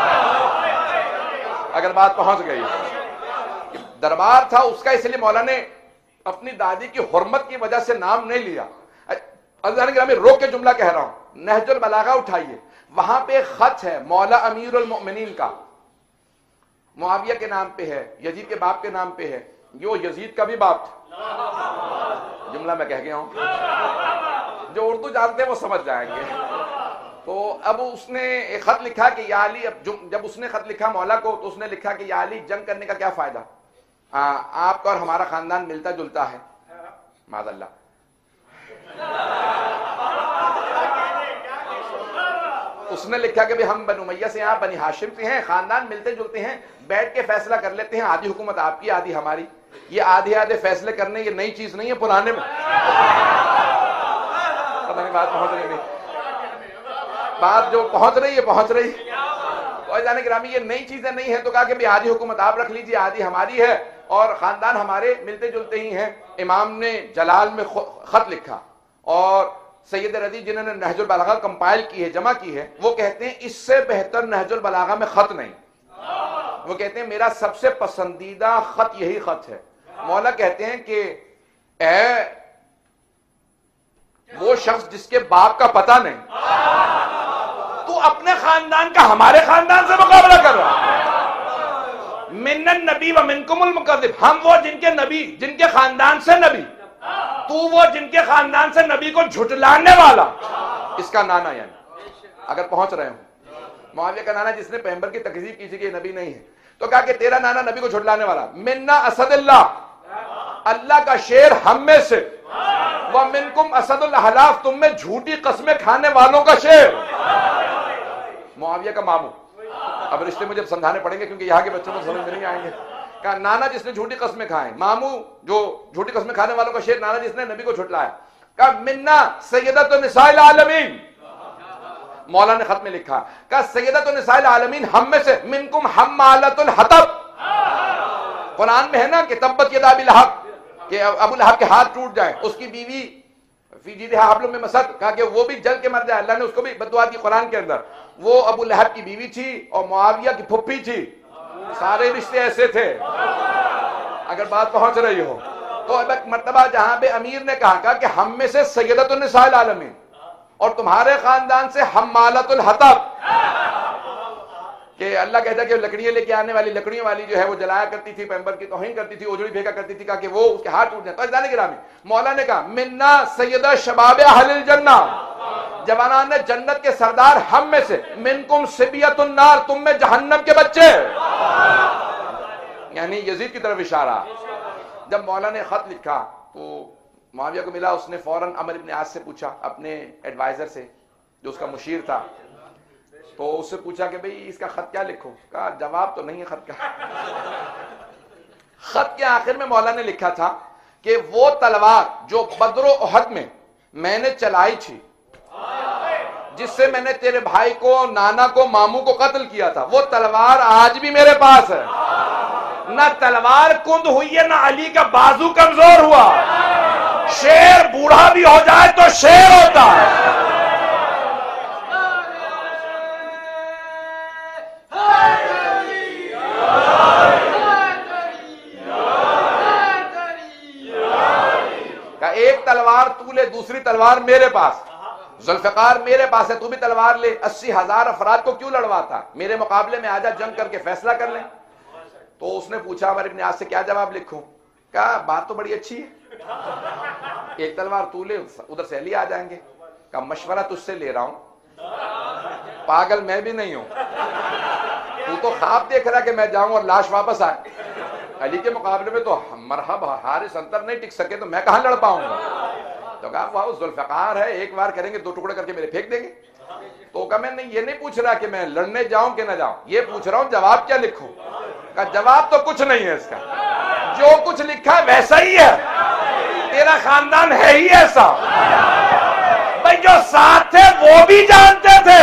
اگر بات پہنچ گئی، دربار تھا اس کا، اس لیے مولا نے اپنی دادی کی حرمت کی وجہ سے نام نہیں لیا. عزیزان گرامی روک کے جملہ کہہ رہا ہوں، نہج البلاغہ اٹھائیے، وہاں پہ ایک خط ہے مولا امیر المؤمنین کا، معاویہ کے نام پہ ہے، یزید کے باپ کے نام پہ ہے. یہ یزید کا بھی باپ تھا. جملہ میں کہہ گیا ہوں، جو اردو جانتے ہیں وہ سمجھ جائیں گے. تو اب اس نے ایک خط لکھا کہ یا علی، جب اس نے خط لکھا مولا کو تو اس نے لکھا کہ یا علی جنگ کرنے کا کیا فائدہ، آپ کا اور ہمارا خاندان ملتا جلتا ہے. معاذ اللہ. اس نے لکھا کہ بھی ہم بنو امیہ سے ہیں، آپ بنی ہاشم سے ہیں، خاندان ملتے جلتے ہیں، بیٹھ کے فیصلہ کر لیتے ہیں، آدھی حکومت آپ کی آدھی ہماری. یہ آدھے آدھے فیصلے کرنے یہ نئی چیز نہیں ہے، پرانے میں پتہ نہیں بات پہنچ رہی نہیں، بات جو پہنچ رہی ہے پہنچ رہی. تو جانے گرامی یہ نئی چیزیں نہیں ہیں. تو کہا کہ بھی آدھی حکومت آپ رکھ لیجیے، آدھی ہماری ہے، اور خاندان ہمارے ملتے جلتے ہی ہیں. امام نے جلال میں خط لکھا، اور سید رضی جنہوں نے نہج البلاغہ کمپائل کی ہے، جمع کی ہے، وہ کہتے ہیں اس سے بہتر نہج البلاغہ میں خط نہیں. وہ کہتے ہیں میرا سب سے پسندیدہ خط یہی خط ہے. مولا کہتے ہیں کہ اے وہ شخص جس کے باپ کا پتہ نہیں، تو اپنے خاندان کا ہمارے خاندان سے مقابلہ کر رہا. من النبی و منکم المکذب، ہم وہ جن کے نبی، جن کے خاندان سے نبی، تو وہ جن کے خاندان سے نبی کو جھٹلانے والا. اس کا نانا یعنی اگر پہنچ رہے ہوں، معاویہ کا نانا جس نے پیغمبر کی تکذیب کی تھی کہ یہ نبی نہیں ہے، تو کہا کہ تیرا نانا نبی کو جھٹلانے والا. منا اسد اللہ، اللہ کا شیر ہم میں سے، ومنکم اسد الاحلاف، تم میں جھوٹی قسمیں کھانے والوں کا شیر. معاویہ کا ماموں. اب رشتے مجھے سمجھانے پڑیں گے کیونکہ یہاں کے بچوں کو سمجھ میں نہیں آئیں گے. کہا نانا جس نے جھوٹی قسمیں کھائیں، ماموں جو جھوٹی قسمیں کھانے والوں کا شیر، نانا جس نے نبی کو جھٹلایا. کہا منا سیدۃ نساء العالمین. مولا نے خط میں لکھا، کہا سیدۃ نساء العالمین ہم میں سے، منکم حمالۃ الحطب. قرآن میں ہے نا کہ تبت یدا ابی لہب، کہ ابو لہب کے ہاتھ ٹوٹ جائیں، اس کی بیوی فی جیدہا حبل من مسد، کہا کہ وہ بھی جل کے مر جائے. اللہ نے اس کو بھی بد دعا دی قرآن کے اندر. وہ ابو لہب کی بیوی تھی اور معاویہ کی پھپھی تھی. سارے رشتے ایسے تھے اگر بات پہنچ رہی ہو. تو اب ایک مرتبہ جہاں پہ امیر نے کہا, کہا کہ ہم میں سے سیدۃ النساء العالمین اور تمہارے خاندان سے حمالۃ الحطب, کہ اللہ کہتا ہے کہ لکڑیاں لے کے آنے والی لکڑیوں والی جو ہے وہ جلایا کرتی تھی, پیغمبر کی توہین کرتی تھی, اجڑی پھینکا کرتی تھی, کہا کہ وہ اس کے ہاتھ ٹوٹ جائیں. تو اجدان گرامی مولا نے کہا منا سیدہ شباب اہل الجنہ, جوانان جنت کے سردار ہم میں سے, منکم سبیۃ النار, تم میں جہنم کے بچے. یعنی یزید کی طرف اشارہ. جب مولا نے خط لکھا تو معاویہ کو ملا, اس نے فوراً عمرو بن عاص سے پوچھا, اپنے ایڈوائزر سے جو اس کا مشیر تھا, تو اس سے پوچھا کہ بھئی اس کا خط کیا لکھوں. کہا جواب تو نہیں ہے خط کا. خط کے آخر میں مولا نے لکھا تھا کہ وہ تلوار جو بدر و احد میں میں نے چلائی تھی, جس سے میں نے تیرے بھائی کو, نانا کو, ماموں کو قتل کیا تھا, وہ تلوار آج بھی میرے پاس ہے. نہ تلوار کند ہوئی ہے, نہ علی کا بازو کمزور ہوا. شیر بوڑھا بھی ہو جائے تو شیر ہوتا ہے. ایک تلوار تو لے, دوسری تلوار میرے پاس, ذوالفقار میرے پاس ہے, تو بھی تلوار لے. اسی ہزار افراد کو کیوں لڑواتا, میرے مقابلے میں آجا, جنگ کر کے فیصلہ کر لیں. تو اس نے پوچھا عمر ابن عاص سے کیا جواب لکھوں؟ کہا بات تو بڑی اچھی ہے، ایک تلوار تو لے ادھر سے علی آ جائیں گے۔ کہا مشورہ تجھ سے لے رہا ہوں، پاگل میں بھی نہیں ہوں، تو تو خواب دیکھ رہا کہ میں جاؤں اور لاش واپس آئے، علی کے مقابلے میں تو مرحبا حارث انتر نہیں ٹک سکے تو میں کہاں لڑ پاؤں گا؟ تو کہا وہ ذوالفقار ہے، ایک بار کریں گے دو ٹکڑے کر کے میرے پھینک دیں گے۔ تو کہا میں نہیں، یہ نہیں پوچھ رہا کہ میں لڑنے جاؤں کہ نہ جاؤں، یہ پوچھ رہا ہوں جواب کیا لکھوں؟ کہا جواب تو کچھ نہیں ہے اس کا، جو کچھ لکھا ہے ویسا ہی ہے، تیرا خاندان ہے ہی ایسا، بھائی جو ساتھ تھے وہ بھی جانتے تھے،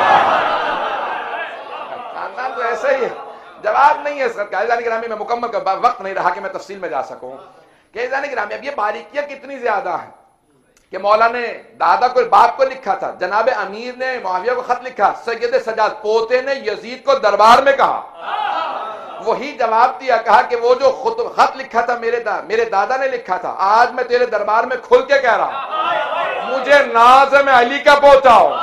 خاندان تو ایسا ہی ہے، جواب نہیں ہے اس کا۔ عزیزان گرامی میں مکمل کا وقت نہیں رہا کہ میں تفصیل میں جا سکوں کہ عزیزان گرامی اب یہ باریکیاں کتنی زیادہ ہیں کہ مولا نے دادا کو باپ کو لکھا تھا، جناب امیر نے معاویہ کو خط لکھا، سید سجاد پوتے نے یزید کو دربار میں کہا، وہی جواب دیا، کہا کہ وہ جو خط لکھا تھا میرے دا میرے دادا نے لکھا تھا، آج میں تیرے دربار میں کھل کے کہہ رہا ہوں، مجھے ناز ہے میں علی کا پوتا ہوں،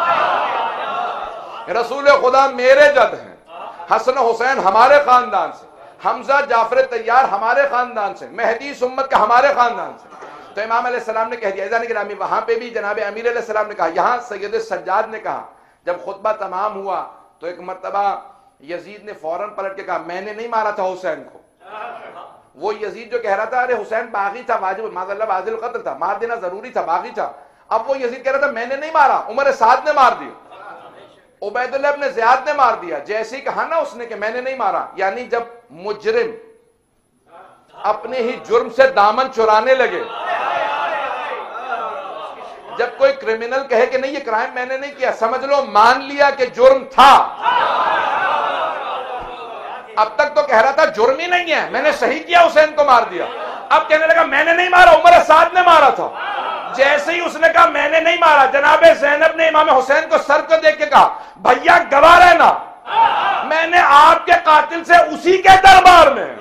رسول خدا میرے جد ہیں، حسن حسین ہمارے خاندان سے، حمزہ جعفر طیار ہمارے خاندان سے، مہدی امت کا ہمارے خاندان سے۔ تو امام علیہ السلام نے کہہ دیا، عزیزان گرامی وہاں پہ بھی جناب امیر علیہ السلام نے کہا، یہاں سید سجاد نے کہا، جب خطبہ تمام ہوا تو ایک مرتبہ یزید نے فوراً پلٹ کے کہا میں نے نہیں مارا تھا حسین کو۔ وہ یزید جو کہہ رہا تھا ارے حسین باغی تھا، واجب معاذ اللہ واجب القتل تھا، مار دینا ضروری تھا، باغی تھا، اب وہ یزید کہہ رہا تھا میں نے نہیں مارا، عمر سعد نے مار دیا، عبید اللہ ابن زیاد نے مار دیا۔ جیسے ہی کہا نا اس نے کہ میں نے نہیں مارا، یعنی جب مجرم اپنے ہی جرم سے دامن چرانے لگے، جب کوئی کرمنل کہے کہ نہیں یہ کرائم میں نے نہیں کیا، سمجھ لو مان لیا کہ جرم تھا، اب تک تو کہہ رہا تھا جرم ہی نہیں ہے، میں نے صحیح کیا حسین کو مار دیا، اب کہنے لگا میں نے نہیں مارا، عمر سعد نے مارا تھا۔ جیسے ہی اس نے کہا میں نے نہیں مارا، جناب زینب نے امام حسین کو سر کو دیکھ کے کہا بھیا گواہ رہنا، میں نے آپ کے قاتل سے اسی کے دربار میں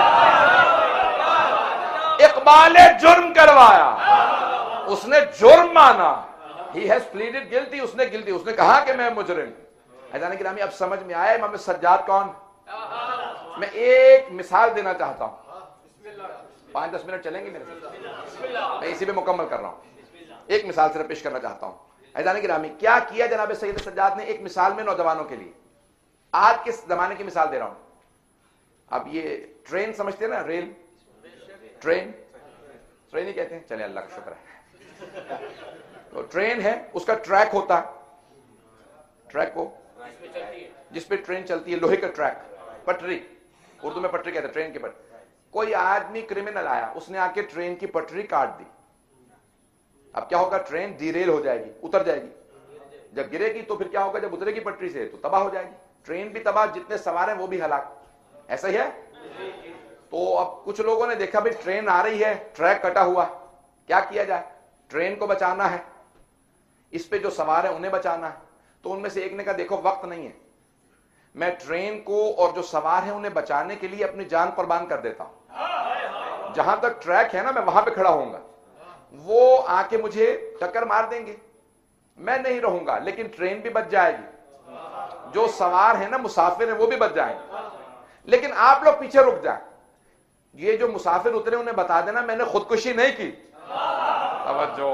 اقبال جرم کروایا، اس نے جرم مانا، he has pleaded guilty، اس نے guilty، اس نے کہا کہ میں مجرم۔ عزیزان گرامی اب سمجھ میں آیا امام سجاد کون؟ میں ایک مثال دینا چاہتا ہوں، پانچ دس منٹ چلیں گے میرے ساتھ، میں اسی پہ مکمل کر رہا ہوں، ایک مثال صرف پیش کرنا چاہتا ہوں۔ عزیزان گرامی کیا کیا جناب سید سجاد نے ایک مثال میں نوجوانوں کے لیے؟ آج کس زمانے کی مثال دے رہا ہوں، اب یہ ٹرین سمجھتے ہیں نا، ریل ٹرین ٹرین ہی کہتے ہیں، چلے اللہ کا شکر ہے، تو ٹرین ہے اس کا ٹریک ہوتا ہے، ٹریک کو جس پہ ٹرین چلتی ہے، لوہے کا ٹریک، پٹری، اردو میں پٹری کہتے ہیں، ٹرین کی پٹری۔ کوئی آدمی کرمنل آیا، اس نے آ کے ٹرین کی پٹری کاٹ دی، اب کیا ہوگا؟ ٹرین ڈیریل ہو جائے گی، اتر جائے گی، جب گرے گی تو پھر کیا ہوگا؟ جب اترے گی پٹری سے تو تباہ ہو جائے گی، ٹرین بھی تباہ، جتنے سوار ہیں وہ بھی ہلاک، ایسا ہی ہے۔ تو اب کچھ لوگوں نے دیکھا بھائی ٹرین آ رہی ہے، ٹریک کٹا ہوا، کیا کیا جائے؟ ٹرین کو بچانا ہے، اس پہ جو سوار ہیں انہیں بچانا ہے، تو ان میں سے ایک نے کہا دیکھو وقت نہیں ہے، میں ٹرین کو اور جو سوار ہیں انہیں بچانے کے لیے اپنی جان قربان کر دیتا ہوں، جہاں تک ٹریک ہے نا میں وہاں پہ کھڑا ہوں گا، وہ آ کے مجھے ٹکر مار دیں گے، میں نہیں رہوں گا، لیکن ٹرین بھی بچ جائے گی، جو سوار ہیں نا مسافر ہیں وہ بھی بچ جائیں گے، لیکن آپ لوگ پیچھے رک جائیں، یہ جو مسافر اترے انہیں بتا دینا میں نے خودکشی نہیں کی۔ توجہ،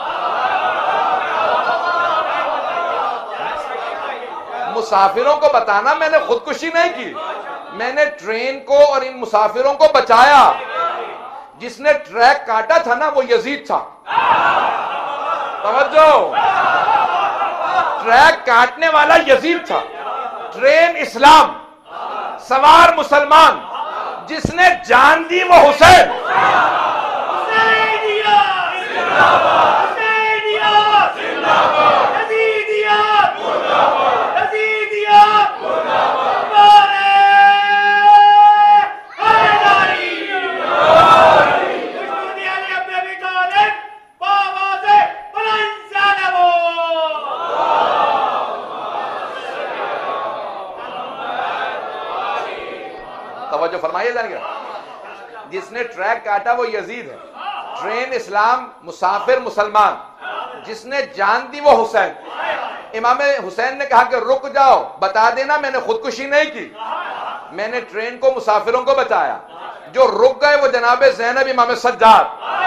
مسافروں کو بتانا میں نے خودکشی نہیں کی، میں نے ٹرین کو اور ان مسافروں کو بچایا، جس نے ٹریک کاٹا تھا نا وہ یزید تھا۔ توجہ، ٹریک کاٹنے والا یزید تھا، ٹرین اسلام، سوار مسلمان، جس نے جان دی وہ حسین۔ توجہ فرمائیے جائیں گے، جس نے ٹریک کاٹا وہ یزید ہے، ٹرین اسلام، مسافر مسلمان، جس نے جان دی وہ حسین۔ امام حسین نے کہا کہ رک جاؤ، بتا دینا میں نے خودکشی نہیں کی، میں نے ٹرین کو مسافروں کو بچایا. جو رک گئے وہ جناب زینب امام سجاد،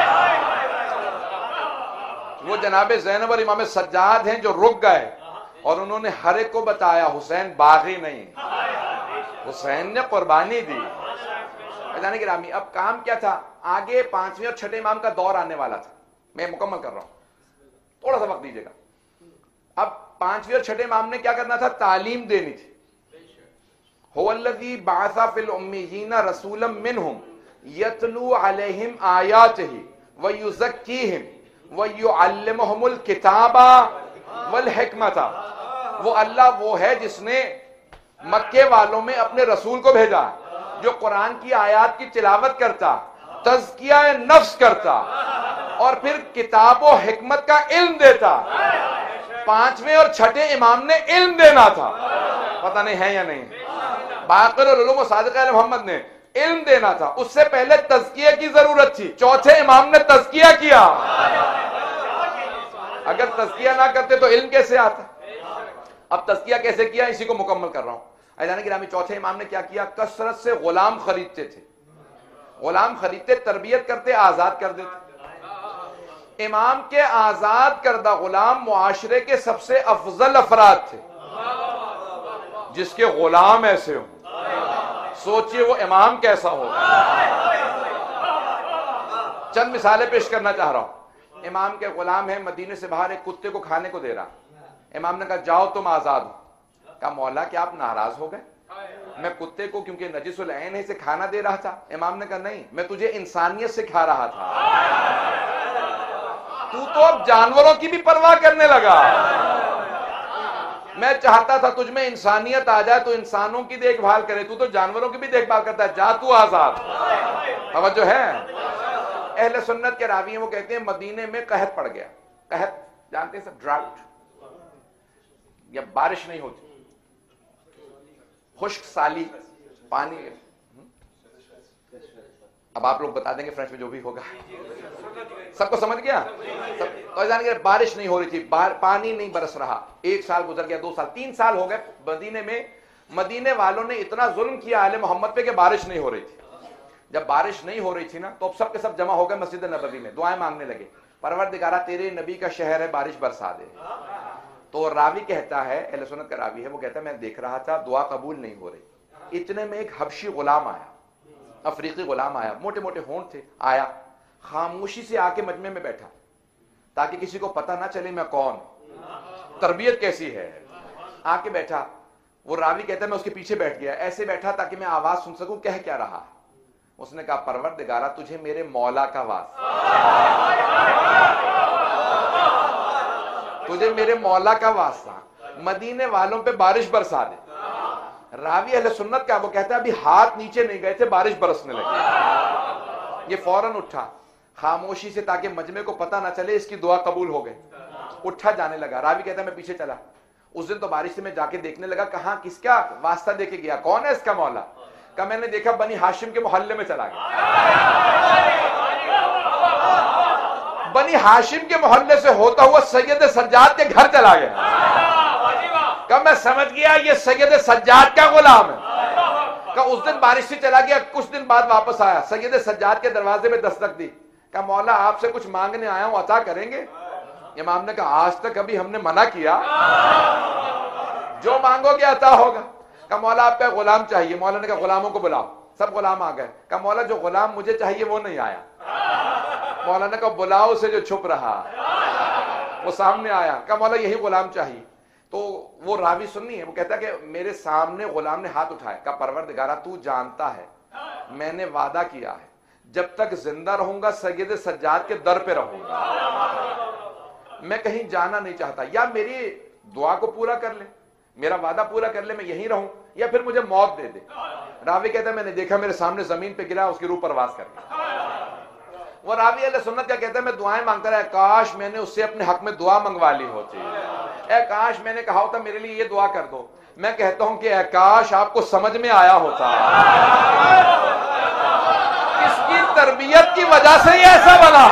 وہ جناب زینب اور امام سجاد ہیں جو رک گئے اور انہوں نے ہر ایک کو بتایا. حسین باغی نہیں، حسین نے قربانی دی. جانے گرامی اب کام کیا تھا؟ آگے پانچویں اور چھٹے امام کا دور آنے والا تھا. میں مکمل کر رہا ہوں، تھوڑا سا وقت دیجیے گا. اب پانچویں اور چھٹے امام نے کیا کرنا تھا؟ تعلیم دینی تھی. هو الذی بعث فی الامیین رسولا منہم یتلو علیہم آیاتہ ویزکیہم ویعلمہم الکتاب والحکمت. وہ اللہ وہ ہے جس نے مکے والوں میں اپنے رسول کو بھیجا جو قرآن کی آیات کی تلاوت کرتا، تزکیہ نفس کرتا اور پھر کتاب و حکمت کا علم دیتا. پانچویں اور چھٹے امام نے علم دینا تھا، پتہ نہیں ہے یا نہیں. باقر العلوم و صادق علیہ محمد نے علم دینا تھا. اس سے پہلے تزکیہ کی ضرورت تھی. چوتھے امام نے تزکیہ کیا. اگر تزکیہ نہ کرتے تو علم کیسے آتا؟ اب تزکیہ کیسے کیا اسی کو مکمل کر رہا ہوں. عزیزان گرامی چوتھے امام نے کیا کیا؟ کثرت سے غلام خریدتے تھے. غلام خریدتے، تربیت کرتے، آزاد کر دیتے. امام کے آزاد کردہ غلام معاشرے کے سب سے افضل افراد تھے. جس کے غلام ایسے ہوں سوچئے وہ امام کیسا ہوگا. چند مثالیں پیش کرنا چاہ رہا ہوں. امام کے غلام ہیں، مدینے سے باہر ایک کتے کو کھانے کو دے رہا. امام نے کہا جاؤ تم آزاد ہو. کہا مولا کیا آپ ناراض ہو گئے؟ میں کتے کو کیونکہ نجس العین ہے اسے کھانا دے رہا تھا. امام نے کہا نہیں، میں تجھے انسانیت سکھا رہا تھا. تو تو اب جانوروں کی بھی پرواہ کرنے لگا. میں چاہتا تھا تجھ میں انسانیت آ جائے تو انسانوں کی دیکھ بھال کرے، تو تو جانوروں کی بھی دیکھ بھال کرتا ہے. جا تو آزاد. توجہ ہے. اہل سنت کے راوی ہیں، وہ کہتے ہیں مدینے میں قحط پڑ گیا. قحط جانتے ہیں سب، ڈراؤٹ، یا بارش نہیں ہوتی، خشک سالی، پانی. اب آپ لوگ بتا دیں گے فرینچ میں جو بھی ہوگا. سب کو سمجھ گیا؟ تو جان کے بارش نہیں ہو رہی تھی، پانی نہیں برس رہا. ایک سال گزر گیا، دو سال، تین سال ہو گئے. مدینے میں مدینے والوں نے اتنا ظلم کیا اہل محمد پہ کہ بارش نہیں ہو رہی تھی. جب بارش نہیں ہو رہی تھی نا تو اب سب کے سب جمع ہو گئے مسجد نبوی میں، دعائیں مانگنے لگے. پروردگارہ تیرے نبی کا شہر ہے، بارش برسا دے. تو راوی کہتا ہے، اہل سنت کا راوی ہے، وہ کہتا ہے میں دیکھ رہا تھا دعا قبول نہیں ہو رہی. اتنے میں ایک حبشی غلام آیا، افریقی غلام آیا، موٹے موٹے ہونٹ تھے. آیا خاموشی سے آ کے مجمع میں بیٹھا تاکہ کسی کو پتہ نہ چلے میں کون. تربیت کیسی ہے. آ کے بیٹھا. وہ راوی کہتا ہے میں اس کے پیچھے بیٹھ گیا، ایسے بیٹھا تاکہ میں آواز سن سکوں کہہ کیا رہا. اس نے کہا پروردگارہ تجھے میرے مولا کا واسطہ، تجھے میرے مولا کا واسطہ مدینے والوں پہ بارش برسا دے. راوی اہل سنت کا، وہ کہتا ہے ابھی ہاتھ نیچے نہیں گئے تھے بارش برسنے لگی. یہ فوراً اٹھا خاموشی سے تاکہ مجمع کو پتہ نہ چلے اس کی دعا قبول ہو گئی. اٹھا جانے لگا. راوی کہتا ہے میں پیچھے چلا. اس دن تو بارش سے میں جا کے دیکھنے لگا کہاں کس کا واسطہ دے کے گیا، کون ہے اس کا مولا. کہ میں نے دیکھا بنی ہاشم کے محلے میں چلا گیا. بنی ہاشم کے محلے سے ہوتا ہوا سید سجاد کے گھر چلا گیا. کہ میں سمجھ گیا یہ سید سجاد کا غلام ہے. کہ اس دن بارش سے چلا گیا، کچھ دن بعد واپس آیا، سید سجاد کے دروازے میں دستک دی. کہ مولا آپ سے کچھ مانگنے آیا ہوں، عطا کریں گے؟ امام نے کہا آج تک ابھی ہم نے منع کیا، جو مانگو گے عطا ہوگا. کہ مولا آپ کا غلام چاہیے. مولا نے کہا غلاموں کو بلاؤ. سب غلام آ گئے. کہ مولا جو غلام مجھے چاہیے وہ نہیں آیا. مولا نے کہا بلاؤ اسے جو چھپ رہا. وہ سامنے آیا. کہ مولا یہی غلام چاہیے. تو وہ راوی سننی ہے، وہ کہتا ہے کہ میرے سامنے غلام نے ہاتھ اٹھایا. کہ پروردگارہ تو جانتا ہے میں نے وعدہ کیا ہے جب تک زندہ رہوں گا سید سجاد کے در پہ رہوں گا، میں کہیں جانا نہیں چاہتا. یا میری دعا کو پورا کر لے، میرا وعدہ پورا کر لے، میں یہیں رہوں، یا پھر مجھے موت دے دے. راوی کہتا ہے میں نے دیکھا میرے سامنے زمین پہ گرا، اس کی روح پرواز کر گیا. وہ راوی اہل سنت کیا کہتا ہے میں دعائیں مانگتا رہا، کاش میں نے اس سے اپنے حق میں دعا منگوا لی ہوتی، اے کاش میں نے کہا ہوتا میرے لیے یہ دعا کر دو. میں کہتا ہوں کہ اے کاش آپ کو سمجھ میں آیا ہوتا. اس کی تربیت کی وجہ سے یہ ایسا بنا.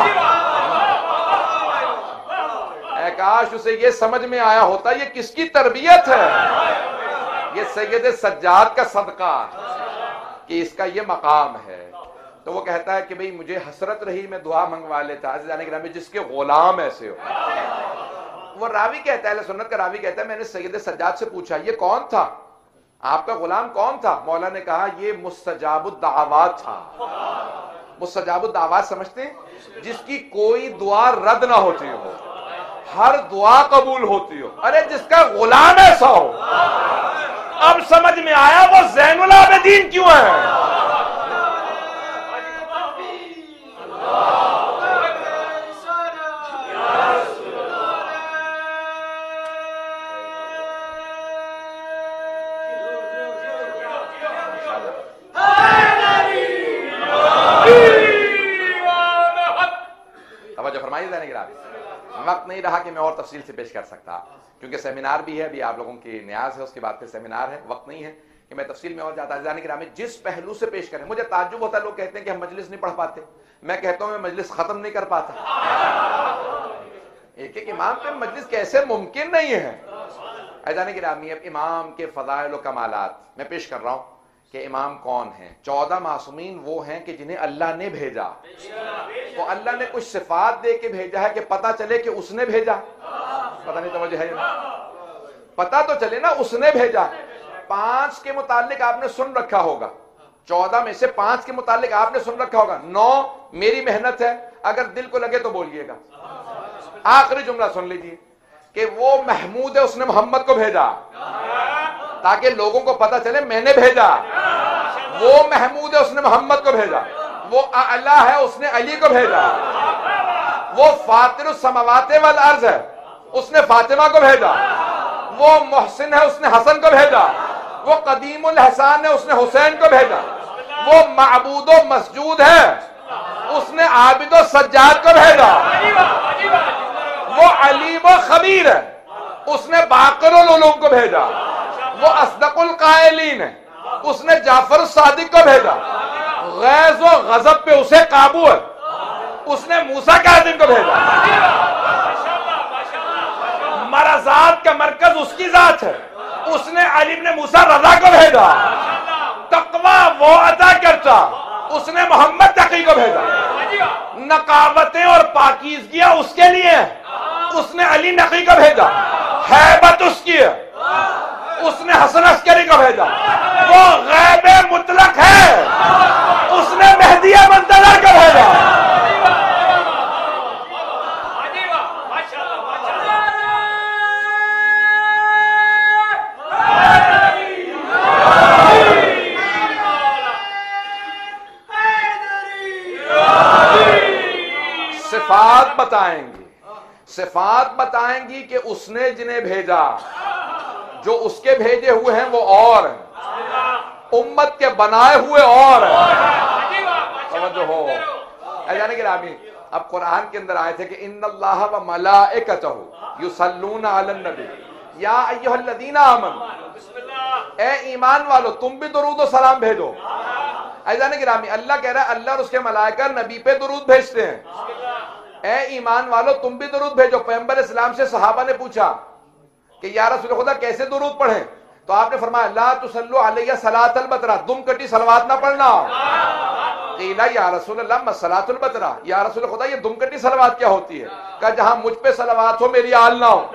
اے کاش اسے یہ سمجھ میں آیا ہوتا یہ کس کی تربیت ہے. یہ سید سجاد کا صدقہ. کہ اس کا یہ مقام ہے. تو وہ کہتا ہے کہ بھئی مجھے حسرت رہی میں دعا منگوا لیتا عزیزان گرامی جس کے غلام ایسے ہو. وہ راوی کہتا ہے، اہل سنت کا راوی کہتا ہے میں نے سید سجاد سے پوچھا یہ کون تھا، آپ کا غلام کون تھا؟ مولا نے کہا یہ مستجاب الدعوات تھا. مستجاب الدعوات سمجھتے ہیں؟ جس کی کوئی دعا رد نہ ہوتی ہو، ہر دعا قبول ہوتی ہو. ارے جس کا غلام ایسا ہو. اب سمجھ میں آیا وہ زین العابدین کیوں ہے. وقت نہیں رہا کہ میں اور تفصیل سے پیش کر سکتا کیونکہ سیمینار بھی ہے، ابھی آپ لوگوں کی نیاز ہے، اس کے بعد پھر سیمینار ہے، وقت نہیں ہے کہ میں تفصیل میں اور جاتا. عزیزان گرامی جس پہلو سے پیش کریں مجھے تعجب ہوتا ہے، لوگ کہتے ہیں کہ ہم مجلس نہیں پڑھ پاتے، میں کہتا ہوں میں مجلس ختم نہیں کر پاتا. ایک ایک امام پہ مجلس کیسے ممکن نہیں ہے. عزیزان گرامی اب امام کے فضائل و کمالات میں پیش کر رہا ہوں کہ امام کون ہیں. چودہ معصومین وہ ہیں کہ جنہیں اللہ نے بھیجا. وہ اللہ نے کچھ صفات دے کے بھیجا ہے کہ پتہ چلے کہ اس نے بھیجا. پتہ نہیں توجہ ہے نا، پتہ تو چلے نا اس نے بھیجا. پانچ کے متعلق آپ نے سن رکھا ہوگا، چودہ میں سے پانچ کے متعلق آپ نے سن رکھا ہوگا. نو میری محنت ہے، اگر دل کو لگے تو بولیے گا. آخری جملہ سن لیجیے کہ وہ محمود ہے، اس نے محمد کو بھیجا تاکہ لوگوں کو پتہ چلے میں نے بھیجا. وہ محمود ہے، اس نے محمد کو بھیجا. وہ اعلیٰ ہے، اس نے علی کو بھیجا. وہ فاطر السماوات والارض ہے، اس نے فاطمہ کو بھیجا. وہ محسن ہے، اس نے حسن کو بھیجا. وہ قدیم الحسان ہے، اس نے حسین کو بھیجا. وہ معبود و مسجود ہے، اس نے عابد و سجاد کو بھیجا. وہ علیم و خبیر ہے، اس نے باقر العلوم کو بھیجا. وہ اصدق القائلین ہے، اس نے جعفر الصادق کو بھیجا. غیظ و غضب پہ اسے قابو ہے، اس نے موسیٰ کاظم کو بھیجا. مرضات کا مرکز اس کی ذات ہے، اس نے علی بن موسیٰ رضا کو بھیجا. تقوی وہ عطا کرتا، اس نے محمد تقی کو بھیجا. نقاوتیں اور پاکیزگیاں اس کے لیے، اس نے علی نقی کو بھیجا. ہیبت اس کی ہے، اس نے حسن عسکری کو بھیجا. وہ غیب مطلق ہے، اس نے مہدی منتظر کو بھیجا. صفات بتائیں گی، صفات بتائیں گی کہ اس نے جنہیں بھیجا، جو اس کے بھیجے ہوئے ہیں وہ اور ہیں، امت کے بنائے ہوئے اور ہیں. توجہ ہو اذان گرامی. اب قرآن کے اندر آئے تھے کہ ان اللہ و ملائکتہ یصلون علی النبی یا ایھا الذین آمنوا، اے ایمان والو تم بھی درود و سلام بھیجو. اذان گرامی اللہ کہہ رہا ہے اللہ اور اس کے ملائکہ نبی پہ درود بھیجتے ہیں. اے ایمان والو تم بھی درود بھیجو. پیغمبر اسلام سے صحابہ نے پوچھا کہ یا رسول خدا کیسے درود پڑھیں؟ تو آپ نے فرمایا لا تصلوا علیہ صلاۃ البترا، دم کٹی صلوات نہ پڑھنا. قیل یا رسول اللہ ما صلاۃ البترا، یا رسول خدا یہ دم کٹی صلوات کیا ہوتی ہے؟ کہا جہاں مجھ پہ صلوات ہو میری آل نہ ہو.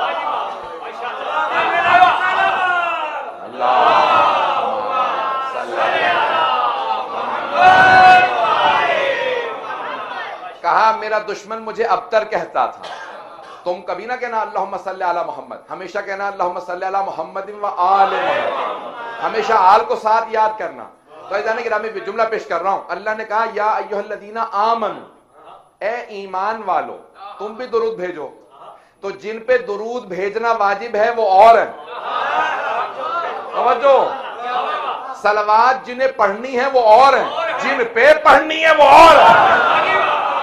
کہا میرا دشمن مجھے ابتر کہتا تھا، تم کبھی نہ کہنا اللہم صلی علی محمد، ہمیشہ کہنا اللہم صلی علی محمد و آل محمد، ہمیشہ آل کو ساتھ یاد کرنا. تو عزیزان گرامی میں جملہ پیش کر رہا ہوں. اللہ نے کہا یا ایھا الذین آمنوا، اے ایمان والو تم بھی درود بھیجو. تو جن پہ درود بھیجنا واجب ہے وہ اور ہیں. توجہ، صلوات جنہیں پڑھنی ہے وہ اور ہیں، جن پہ پڑھنی ہے وہ اور ہیں.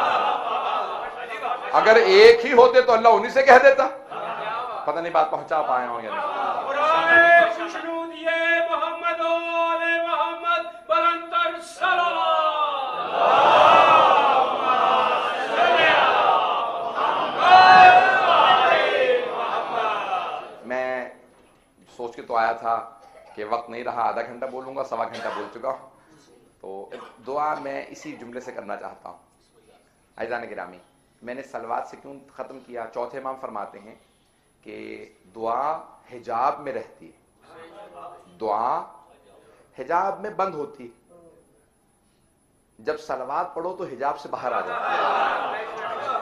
اگر ایک ہی ہوتے تو اللہ انہی سے کہہ دیتا. پتہ نہیں بات پہنچا پائے ہوں یا نہیں. میں سوچ کے تو آیا تھا کہ وقت نہیں رہا، آدھا گھنٹہ بولوں گا، سوا گھنٹہ بول چکا ہوں. تو دعا میں اسی جملے سے کرنا چاہتا ہوں. عزیزان گرامی، میں نے صلوات سے کیوں ختم کیا؟ چوتھے امام فرماتے ہیں کہ دعا حجاب میں رہتی ہے، دعا حجاب میں بند ہوتی ہے، جب صلوات پڑھو تو حجاب سے باہر آ جاتی ہے.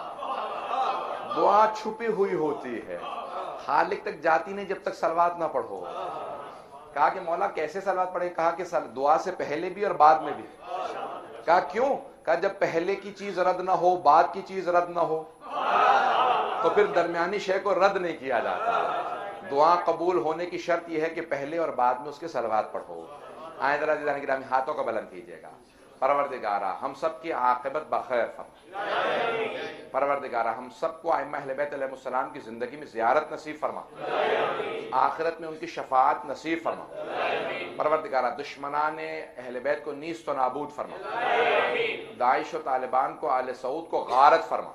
دعا چھپی ہوئی ہوتی ہے، خالق تک جاتی نہیں جب تک صلوات نہ پڑھو. کہا کہ مولا کیسے صلوات پڑھیں؟ کہا کہ دعا سے پہلے بھی اور بعد میں بھی. کہا کیوں؟ کہا جب پہلے کی چیز رد نہ ہو، بعد کی چیز رد نہ ہو، تو پھر درمیانی شے کو رد نہیں کیا جاتا. دعا قبول ہونے کی شرط یہ ہے کہ پہلے اور بعد میں اس کے صلوات پڑھو. آئیں ذرا عزیزان گرامی ہاتھوں کا بلند کیجیے گا. پروردگارہ ہم سب کی عاقبت بخیر فرما. پروردگارہ ہم سب کو ائمہ اہل بیت علیہ السلام کی زندگی میں زیارت نصیب فرما، آخرت میں ان کی شفاعت نصیب فرما. پروردگارہ دشمنان اہل بیت کو نیست و نابود فرما، داعش و طالبان کو، آل سعود کو غارت فرما،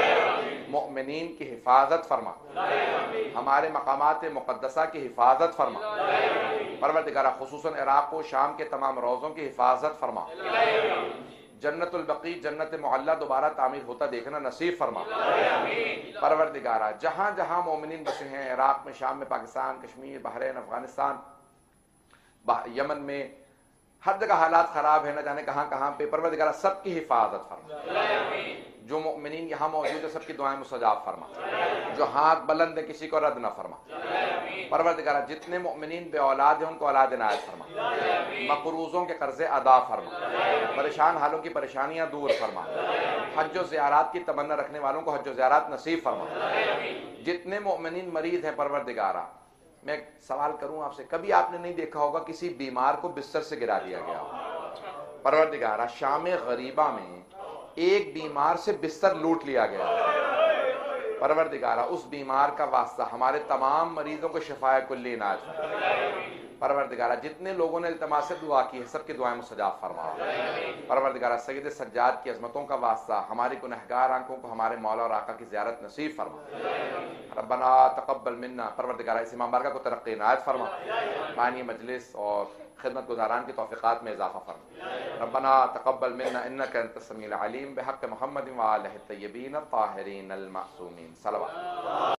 مؤمنین کی حفاظت فرما، ہمارے مقامات مقدسہ کی حفاظت فرما. پروردگارہ خصوصاً عراق و شام کے تمام روضوں کی حفاظت فرما. جنت البقیع جنت معلیٰ دوبارہ تعمیر ہوتا دیکھنا نصیب فرما. پروردگارہ جہاں جہاں مومنین بسے ہیں، عراق میں، شام میں، پاکستان، کشمیر، بحرین، افغانستان، یمن میں، ہر جگہ حالات خراب ہیں، نہ جانے کہاں کہاں پہ. پروردگارہ سب کی حفاظت فرما. جو مؤمنین یہاں موجود ہیں سب کی دعائیں مستجاب فرما. جو ہاتھ بلند ہے کسی کو رد نہ فرما. پروردگارہ جتنے مؤمنین بے اولاد ہیں ان کو اولاد عنایت فرما. مقروضوں کے قرضے ادا فرما. پریشان حالوں کی پریشانیاں دور فرما. حج و زیارات کی تمنا رکھنے والوں کو حج و زیارات نصیب فرما. جتنے مؤمنین مریض ہیں پروردگارہ، میں ایک سوال کروں آپ سے، کبھی آپ نے نہیں دیکھا ہوگا کسی بیمار کو بستر سے گرا دیا گیا ہو؟ پروردگارہ شام غریبہ میں ایک بیمار سے بستر لوٹ لیا گیا. پروردگارہ اس بیمار کا واسطہ ہمارے تمام مریضوں کو شفاء کلی عنایت فرما. پروردگارہ جتنے لوگوں نے التماس سے دعا کی ہے سب کی دعائیں مستجاب فرما. پروردگارہ سید سجاد کی عظمتوں کا واسطہ ہماری گنہگار آنکھوں کو ہمارے مولا اور آقا کی زیارت نصیب فرما. ربنا تقبل منا. پروردگارہ اس امام بارگاہ کو ترقی عنایت فرما. معنی مجلس اور خدمت گزاران کی توفیقات میں اضافہ فرما. ربنا تقبل منا انک انت السمیع العلیم. بحق محمد و آلہ الطیبین الطاہرین المعصومین. صلوات.